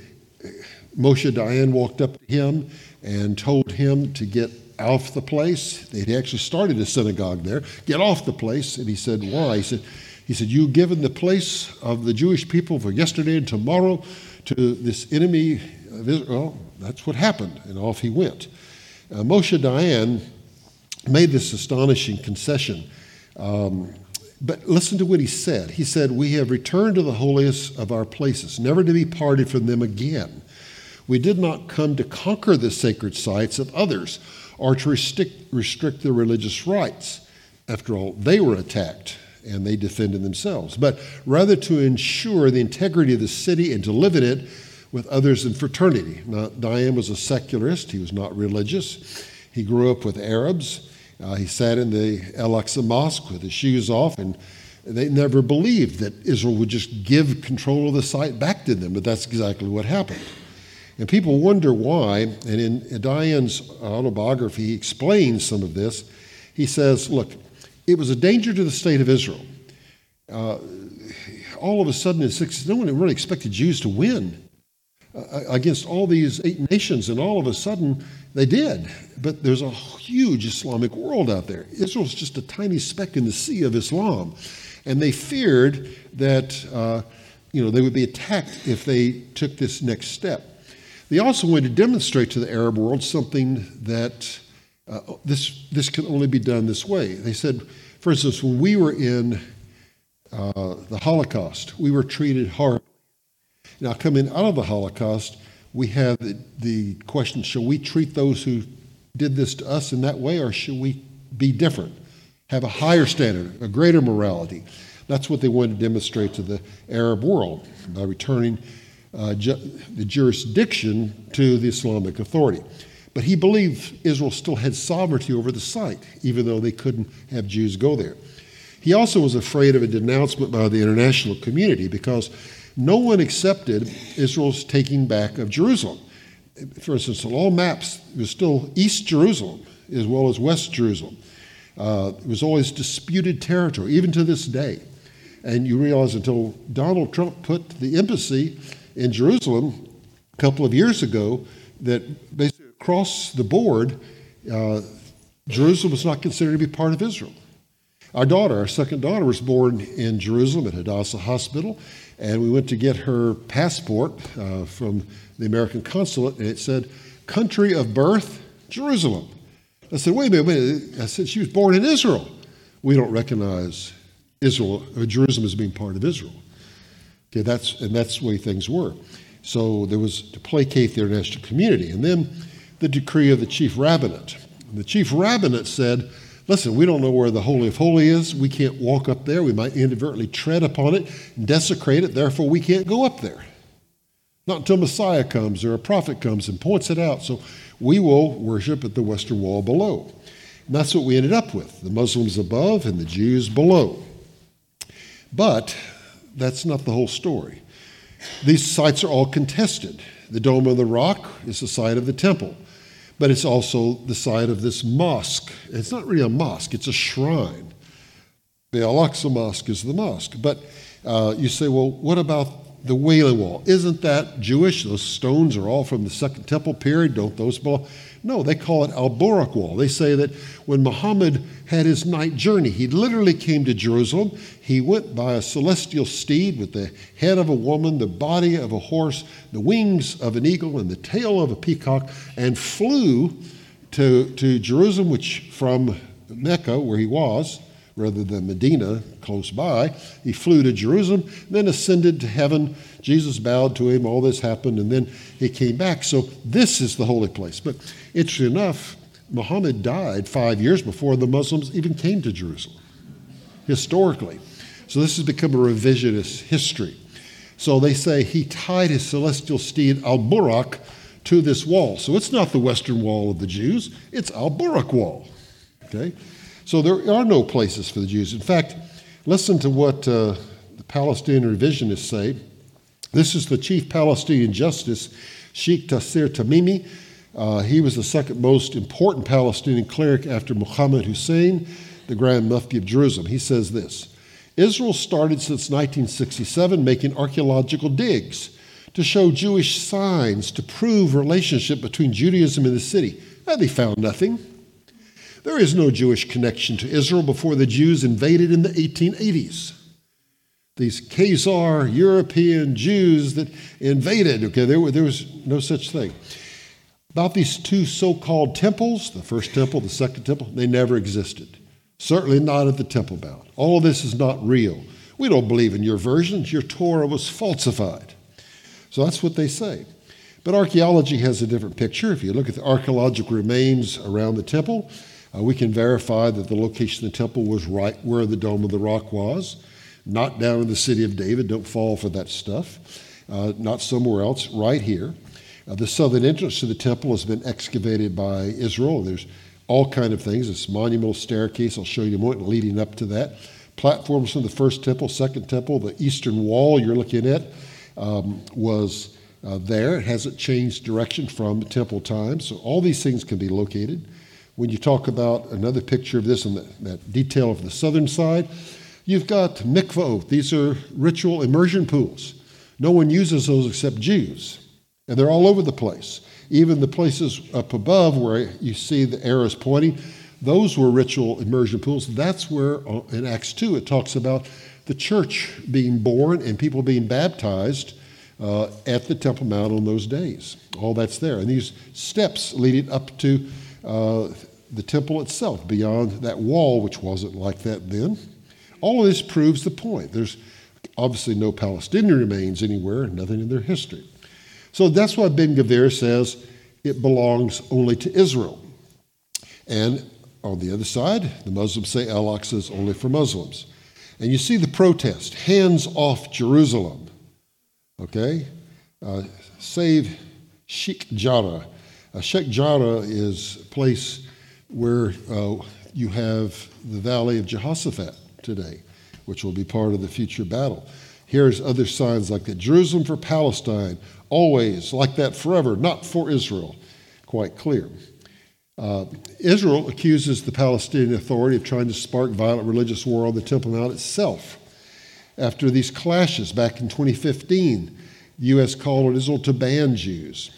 Moshe Dayan walked up to him and told him to get off the place. They'd actually started a synagogue there. Get off the place. And he said, why? He said, he said, you've given the place of the Jewish people for yesterday and tomorrow to this enemy of Israel. That's what happened. And off he went. Uh, Moshe Dayan made this astonishing concession. Um, but listen to what he said. He said, we have returned to the holiest of our places, never to be parted from them again. We did not come to conquer the sacred sites of others or to restrict, restrict their religious rights. After all, they were attacked and they defended themselves, but rather to ensure the integrity of the city and to live in it with others in fraternity. Now, Dayan was a secularist. He was not religious. He grew up with Arabs. Uh, he sat in the Al-Aqsa Mosque with his shoes off, and they never believed that Israel would just give control of the site back to them, but that's exactly what happened. And people wonder why, and in Dayan's autobiography, he explains some of this. He says, look, it was a danger to the state of Israel. Uh, all of a sudden in sixty, no one really expected Jews to win uh, against all these eight nations, and all of a sudden they did. But there's a huge Islamic world out there. Israel's just a tiny speck in the sea of Islam. And they feared that uh, you know, they would be attacked if they took this next step. They also wanted to demonstrate to the Arab world something that uh, this this can only be done this way. They said, for instance, when we were in uh, the Holocaust, we were treated horribly. Now, coming out of the Holocaust, we have the, the question, shall we treat those who did this to us in that way, or should we be different, have a higher standard, a greater morality? That's what they wanted to demonstrate to the Arab world by returning Uh, ju- the jurisdiction to the Islamic Authority. But he believed Israel still had sovereignty over the site, even though they couldn't have Jews go there. He also was afraid of a denouncement by the international community because no one accepted Israel's taking back of Jerusalem. For instance, on all maps, it was still East Jerusalem as well as West Jerusalem. Uh, it was always disputed territory, even to this day. And you realize until Donald Trump put the embassy in Jerusalem a couple of years ago that basically across the board, uh, Jerusalem was not considered to be part of Israel. Our daughter, our second daughter, was born in Jerusalem at Hadassah Hospital, and we went to get her passport uh, from the American consulate, and it said, country of birth, Jerusalem. I said, wait a minute, wait a minute. I said, she was born in Israel. We don't recognize Israel, or Jerusalem as being part of Israel. Okay, that's and that's the way things were. So there was to placate the international community. And then the decree of the chief rabbinate. And the chief rabbinate said, listen, we don't know where the Holy of Holies is. We can't walk up there. We might inadvertently tread upon it and desecrate it. Therefore, we can't go up there. Not until Messiah comes or a prophet comes and points it out. So we will worship at the western wall below. And that's what we ended up with, the Muslims above and the Jews below. But that's not the whole story. These sites are all contested. The Dome of the Rock is the site of the temple, but it's also the site of this mosque. It's not really a mosque, it's a shrine. The Al-Aqsa Mosque is the mosque. But uh, you say, well, what about the Wailing Wall? Isn't that Jewish? Those stones are all from the Second Temple period. Don't those belong? No, they call it Al-Burak Wall. They say that when Muhammad had his night journey, he literally came to Jerusalem. He went by a celestial steed with the head of a woman, the body of a horse, the wings of an eagle, and the tail of a peacock, and flew to, to Jerusalem, which from Mecca, where he was, rather than Medina, close by, he flew to Jerusalem, then ascended to heaven. Jesus bowed to him, all this happened, and then he came back. So this is the holy place. But interesting enough, Muhammad died five years before the Muslims even came to Jerusalem, historically. So this has become a revisionist history. So they say he tied his celestial steed Al-Buraq to this wall. So it's not the Western Wall of the Jews, it's Al-Buraq Wall. Okay? So there are no places for the Jews. In fact, listen to what uh, the Palestinian revisionists say. This is the chief Palestinian justice, Sheikh Tassir Tamimi. Uh, he was the second most important Palestinian cleric after Muhammad Hussein, the Grand Mufti of Jerusalem. He says this: Israel started since nineteen sixty-seven making archaeological digs to show Jewish signs to prove relationship between Judaism and the city. And they found nothing. There is no Jewish connection to Israel before the Jews invaded in the eighteen eighties. These Khazar European Jews that invaded, okay, there, were, there was no such thing. About these two so-called temples, the first temple, the second temple, they never existed. Certainly not at the Temple Mount. All of this is not real. We don't believe in your versions. Your Torah was falsified. So that's what they say. But archaeology has a different picture. If you look at the archaeological remains around the temple, uh, we can verify that the location of the temple was right where the Dome of the Rock was, not down in the city of David. Don't fall for that stuff. Uh, not somewhere else, right here. Uh, the southern entrance to the temple has been excavated by Israel. There's all kind of things. This monumental staircase, I'll show you in a moment, leading up to that. Platforms from the first temple, second temple, the eastern wall you're looking at um, was uh, there. It hasn't changed direction from temple times. So all these things can be located. When you talk about another picture of this and that, that detail of the southern side, you've got mikvah. These are ritual immersion pools. No one uses those except Jews. And they're all over the place. Even the places up above where you see the arrows pointing, those were ritual immersion pools. That's where, in Acts two, it talks about the church being born and people being baptized uh, at the Temple Mount on those days. All that's there. And these steps leading up to uh, the temple itself, beyond that wall, which wasn't like that then. All of this proves the point. There's obviously no Palestinian remains anywhere, nothing in their history. So that's why Ben Gvir says it belongs only to Israel. And on the other side, the Muslims say Al-Aqsa is only for Muslims. And you see the protest, hands off Jerusalem. Okay? Uh, save Sheikh Jarrah. Uh, Sheikh Jarrah is a place where uh, you have the Valley of Jehoshaphat today, which will be part of the future battle. Here's other signs like that. Jerusalem for Palestine, always, like that forever, not for Israel. Quite clear. Uh, Israel accuses the Palestinian Authority of trying to spark violent religious war on the Temple Mount itself. After these clashes back in twenty fifteen, the U S called on Israel to ban Jews.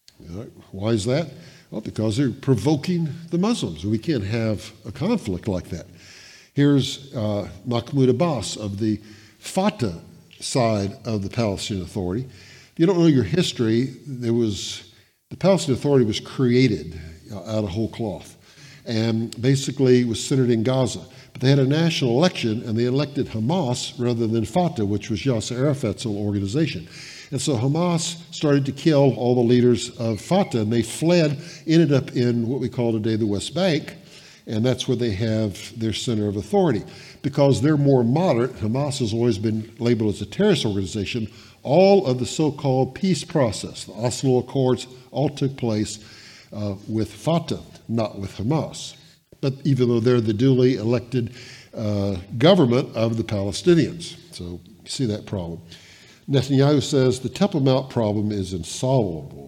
Why is that? Well, because they're provoking the Muslims. We can't have a conflict like that. Here's uh, Mahmoud Abbas of the Fatah side of the Palestinian Authority. If you don't know your history, there was the Palestinian Authority was created out of whole cloth, and basically was centered in Gaza. But they had a national election, and they elected Hamas rather than Fatah, which was Yasser Arafat's old organization. And so Hamas started to kill all the leaders of Fatah, and they fled, ended up in what we call today the West Bank, and that's where they have their center of authority. Because they're more moderate, Hamas has always been labeled as a terrorist organization. All of the so-called peace process, the Oslo Accords, all took place uh, with Fatah, not with Hamas. But even though they're the duly elected uh, government of the Palestinians. So you see that problem. Netanyahu says the Temple Mount problem is insolvable.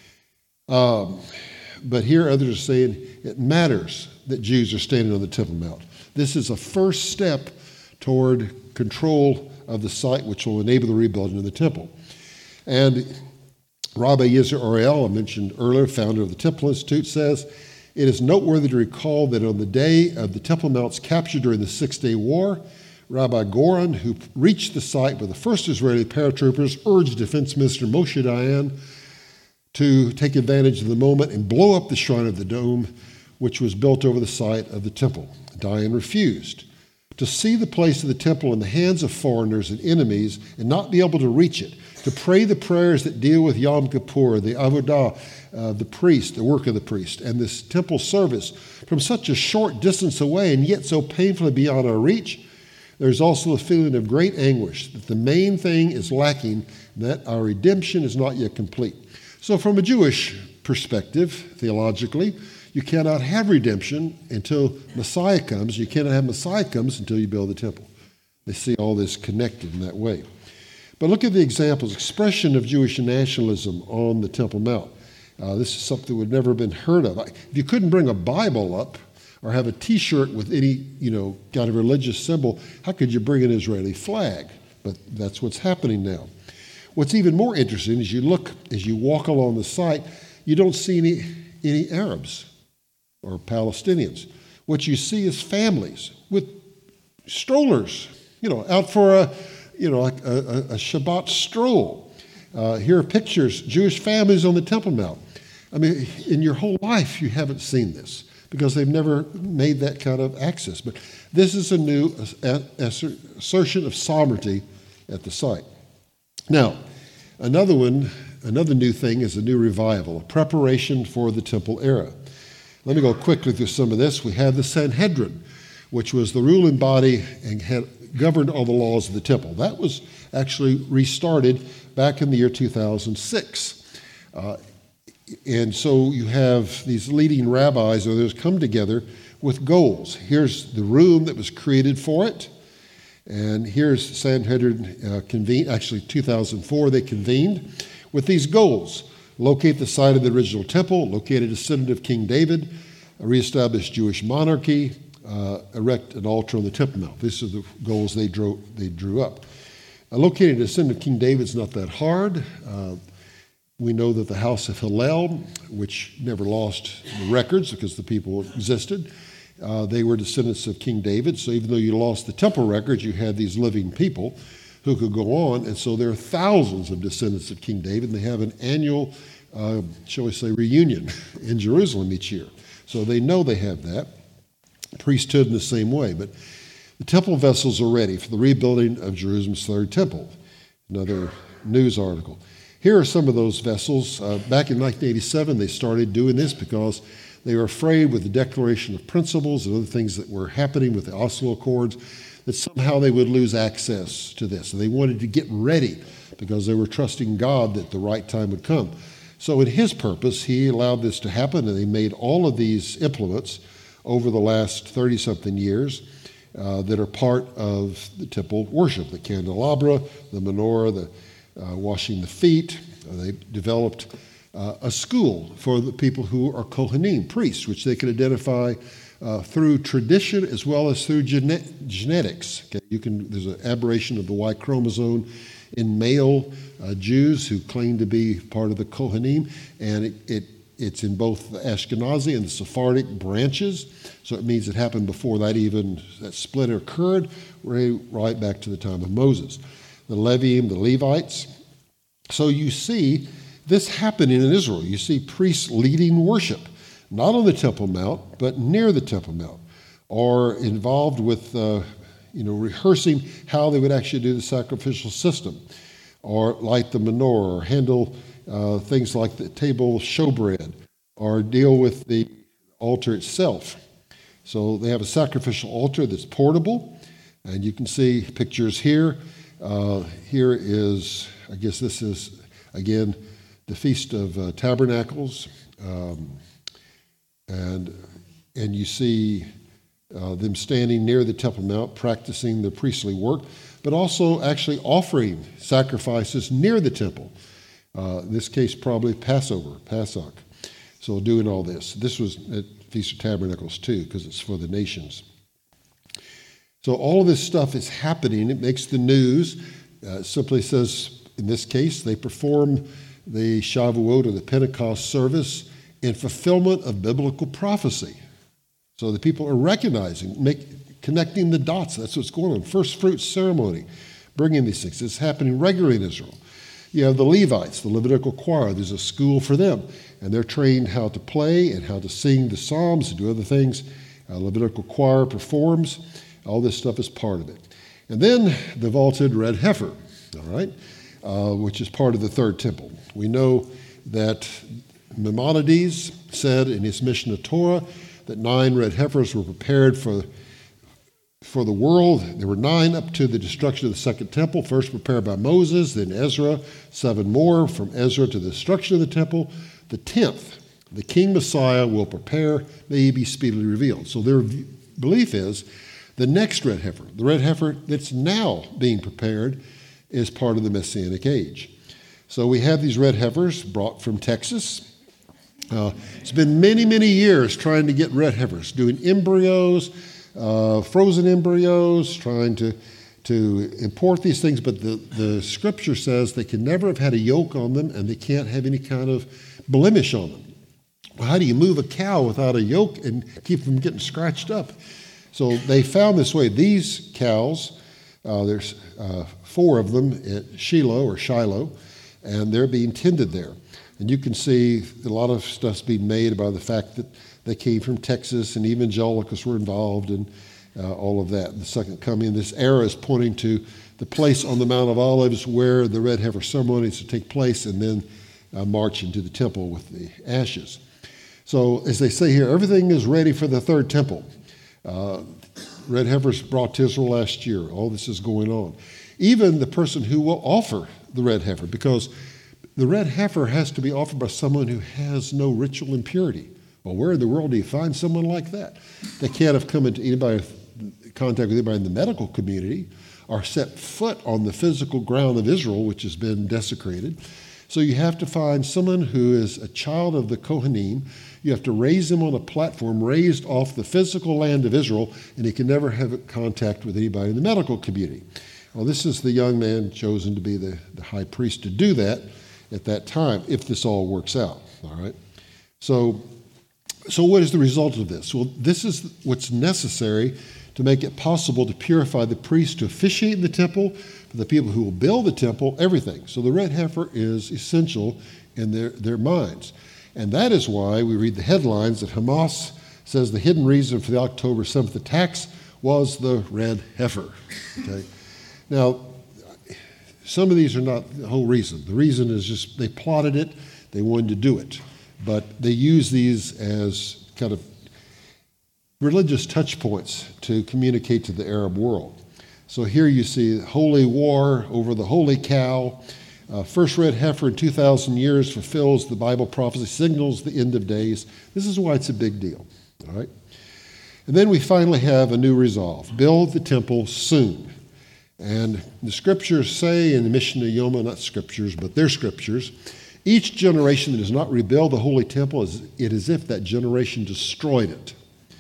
Um, but here others are saying it matters that Jews are standing on the Temple Mount. This is a first step toward control of the site, which will enable the rebuilding of the temple. And Rabbi Yezer Ariel, I mentioned earlier, founder of the Temple Institute, says, it is noteworthy to recall that on the day of the Temple Mount's capture during the Six-Day War, Rabbi Goren, who reached the site with the first Israeli paratroopers, urged Defense Minister Moshe Dayan to take advantage of the moment and blow up the shrine of the dome, which was built over the site of the temple. Diane refused to see the place of the temple in the hands of foreigners and enemies and not be able to reach it, to pray the prayers that deal with Yom Kippur, the Avodah, uh, the priest, the work of the priest, and this temple service from such a short distance away and yet so painfully beyond our reach. There's also a feeling of great anguish that the main thing is lacking, that our redemption is not yet complete. So from a Jewish perspective, theologically, you cannot have redemption until Messiah comes. You cannot have Messiah comes until you build the temple. They see all this connected in that way. But look at the examples, expression of Jewish nationalism on the Temple Mount. Uh, this is something that would never have been heard of. If you couldn't bring a Bible up or have a T-shirt with any, you know, kind of religious symbol, how could you bring an Israeli flag? But that's what's happening now. What's even more interesting is you look, as you walk along the site, you don't see any, any Arabs or Palestinians. What you see is families with strollers, you know, out for a, you know, a, a, a Shabbat stroll. Uh, here are pictures, Jewish families on the Temple Mount. I mean, in your whole life, you haven't seen this because they've never made that kind of access. But this is a new assertion of sovereignty at the site. Now, another one, another new thing is a new revival, a preparation for the temple era. Let me go quickly through some of this. We have the Sanhedrin, which was the ruling body and had governed all the laws of the temple. That was actually restarted back in the year two thousand six. Uh, and so you have these leading rabbis or others come together with goals. Here's the room that was created for it. And here's Sanhedrin uh, convened, actually two thousand four they convened with these goals. Locate the site of the original temple, locate a descendant of King David, reestablish Jewish monarchy, uh, erect an altar on the Temple Mount. These are the goals they drew, they drew up. Uh, locating a descendant of King David is not that hard. Uh, we know that the house of Hillel, which never lost the records because the people existed, uh, they were descendants of King David. So even though you lost the temple records, you had these living people who could go on, and so there are thousands of descendants of King David, and they have an annual, uh, shall we say, reunion in Jerusalem each year. So they know they have that. Priesthood in the same way, but the temple vessels are ready for the rebuilding of Jerusalem's third temple. Another news article. Here are some of those vessels. Uh, back in nineteen eighty-seven, they started doing this because they were afraid with the Declaration of Principles and other things that were happening with the Oslo Accords that somehow they would lose access to this. And they wanted to get ready because they were trusting God that the right time would come. So in his purpose, he allowed this to happen, and they made all of these implements over the last thirty-something years uh, that are part of the temple worship, the candelabra, the menorah, the uh, washing the feet. Uh, they developed uh, a school for the people who are Kohanim, priests, which they could identify Uh, through tradition as well as through gene- genetics. Okay? You can, there's an aberration of the Y chromosome in male uh, Jews who claim to be part of the Kohanim, and it, it it's in both the Ashkenazi and the Sephardic branches, so it means it happened before that even, that split occurred, right, right back to the time of Moses. The Leviim, the Levites. So you see this happening in Israel. You see priests leading worship, not on the Temple Mount, but near the Temple Mount, or involved with, uh, you know, rehearsing how they would actually do the sacrificial system, or light the menorah, or handle uh, things like the table showbread, or deal with the altar itself. So they have a sacrificial altar that's portable, and you can see pictures here. Uh, here is, I guess this is, again, the Feast of uh, Tabernacles. Um, And, and you see uh, them standing near the Temple Mount, practicing the priestly work, but also actually offering sacrifices near the temple. Uh, in this case, probably Passover, Passover. So doing all this. This was at Feast of Tabernacles too, because it's for the nations. So all of this stuff is happening. It makes the news. Uh, it simply says, in this case, they perform the Shavuot or the Pentecost service in fulfillment of biblical prophecy. So the people are recognizing, make, connecting the dots. That's what's going on. First fruits ceremony, bringing these things. It's happening regularly in Israel. You have the Levites, the Levitical choir. There's a school for them, and they're trained how to play and how to sing the psalms and do other things. A Levitical choir performs. All this stuff is part of it. And then the vaulted red heifer, all right, uh, which is part of the third temple. We know that Maimonides said in his Mishnah Torah that nine red heifers were prepared for, for the world. There were nine up to the destruction of the second temple, first prepared by Moses, then Ezra, seven more from Ezra to the destruction of the temple. The tenth, the King Messiah will prepare, may he be speedily revealed. So their belief is the next red heifer, the red heifer that's now being prepared, is part of the Messianic age. So we have these red heifers brought from Texas. Uh, it's been many, many years trying to get red heifers, doing embryos, uh, frozen embryos, trying to, to import these things, but the, the scripture says they can never have had a yoke on them and they can't have any kind of blemish on them. Well, how do you move a cow without a yoke and keep them getting scratched up? So they found this way. These cows, uh, there's uh, four of them at Shiloh or Shiloh, and they're being tended there. And you can see a lot of stuff's being made by the fact that they came from Texas and evangelicals were involved and uh, all of that. The second coming, this era is pointing to the place on the Mount of Olives where the red heifer ceremony is to take place and then uh, march into the temple with the ashes. So as they say here, everything is ready for the third temple. Uh, red heifers brought to Israel last year. All this is going on. Even the person who will offer the red heifer, because the red heifer has to be offered by someone who has no ritual impurity. Well, where in the world do you find someone like that? They can't have come into anybody, contact with anybody in the medical community or set foot on the physical ground of Israel, which has been desecrated. So you have to find someone who is a child of the Kohanim. You have to raise him on a platform raised off the physical land of Israel, and he can never have contact with anybody in the medical community. Well, this is the young man chosen to be the, the high priest to do that at that time, if this all works out, all right? So, so what is the result of this? Well, this is what's necessary to make it possible to purify the priest to officiate in the temple, for the people who will build the temple, everything. So the red heifer is essential in their, their minds. And that is why we read the headlines that Hamas says the hidden reason for the October seventh attacks was the red heifer, okay? Now, some of these are not the whole reason. The reason is just they plotted it, they wanted to do it. But they use these as kind of religious touch points to communicate to the Arab world. So here you see holy war over the holy cow. Uh, first red heifer in two thousand years fulfills the Bible prophecy, signals the end of days. This is why it's a big deal, all right? And then we finally have a new resolve. Build the temple soon. And the scriptures say in the Mishnah Yoma, not scriptures, but their scriptures, each generation that does not rebuild the holy temple, is it is as if that generation destroyed it.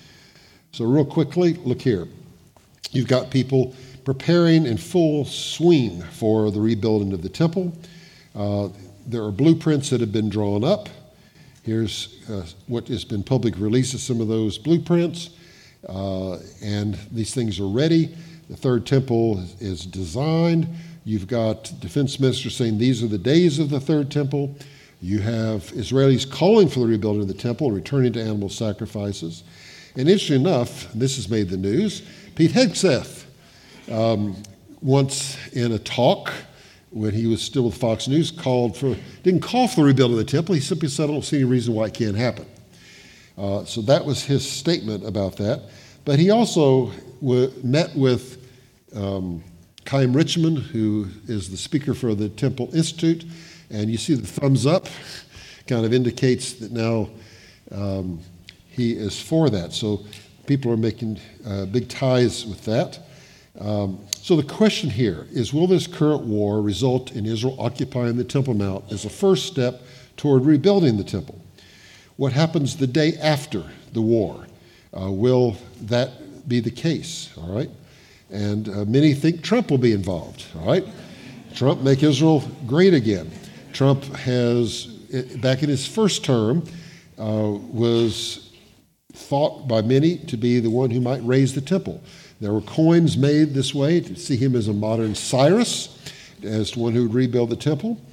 So real quickly, look here. You've got people preparing in full swing for the rebuilding of the temple. Uh, there are blueprints that have been drawn up. Here's uh, what has been public release of some of those blueprints. Uh, and these things are ready. The third temple is designed. You've got defense ministers saying these are the days of the third temple. You have Israelis calling for the rebuilding of the temple, returning to animal sacrifices. And interesting enough, this has made the news, Pete Hegseth, um, once in a talk when he was still with Fox News, called for, didn't call for the rebuilding of the temple. He simply said, I don't see any reason why it can't happen. Uh, so that was his statement about that. But he also w- met with um, Chaim Richmond, who is the speaker for the Temple Institute, and you see the thumbs up, kind of indicates that now um, he is for that. So people are making uh, big ties with that. Um, so the question here is, will this current war result in Israel occupying the Temple Mount as a first step toward rebuilding the temple? What happens the day after the war? Uh, will that be the case, all right? And uh, many think Trump will be involved, all right? Trump make Israel great again. Trump has, back in his first term, uh, was thought by many to be the one who might raise the temple. There were coins made this way to see him as a modern Cyrus, as one who would rebuild the temple.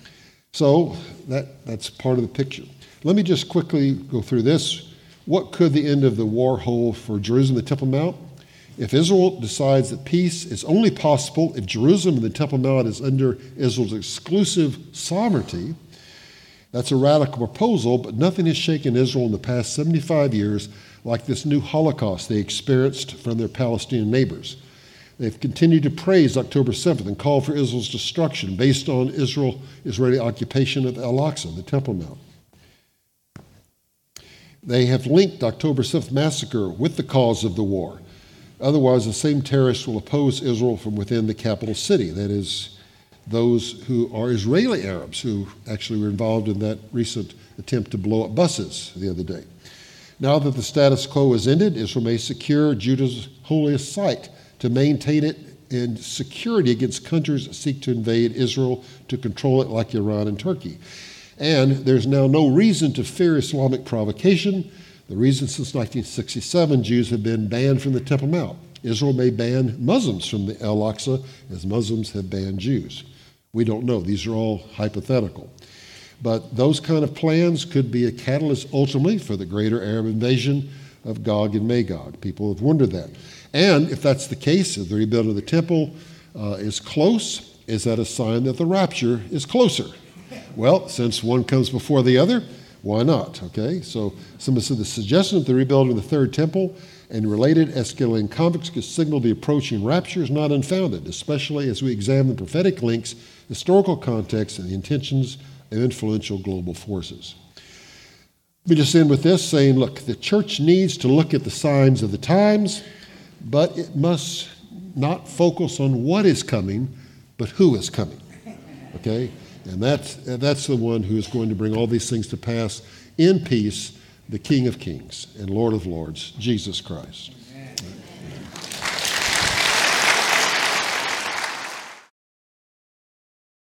So that, that's part of the picture. Let me just quickly go through this. What could the end of the war hold for Jerusalem and the Temple Mount? If Israel decides that peace is only possible if Jerusalem and the Temple Mount is under Israel's exclusive sovereignty, that's a radical proposal, but nothing has shaken Israel in the past seventy-five years like this new Holocaust they experienced from their Palestinian neighbors. They've continued to praise October seventh and call for Israel's destruction based on Israel Israeli occupation of Al-Aqsa, the Temple Mount. They have linked October seventh massacre with the cause of the war. Otherwise, the same terrorists will oppose Israel from within the capital city. That is, those who are Israeli Arabs who actually were involved in that recent attempt to blow up buses the other day. Now that the status quo has ended, Israel may secure Judah's holiest site to maintain it in security against countries that seek to invade Israel, to control it like Iran and Turkey. And there's now no reason to fear Islamic provocation. The reason since nineteen sixty-seven Jews have been banned from the Temple Mount. Israel may ban Muslims from the Al-Aqsa as Muslims have banned Jews. We don't know. These are all hypothetical. But those kind of plans could be a catalyst ultimately for the greater Arab invasion of Gog and Magog. People have wondered that. And if that's the case, if the rebuilding of the temple uh, is close, is that a sign that the rapture is closer? Well, since one comes before the other, why not? Okay, so some said the suggestion that the rebuilding of the third temple and related escalating conflicts could signal the approaching rapture is not unfounded, especially as we examine the prophetic links, historical context, and the intentions of influential global forces. Let me just end with this, saying, look, the church needs to look at the signs of the times, but it must not focus on what is coming, but who is coming. Okay? And that's, that's the one who is going to bring all these things to pass in peace, the King of Kings and Lord of Lords, Jesus Christ.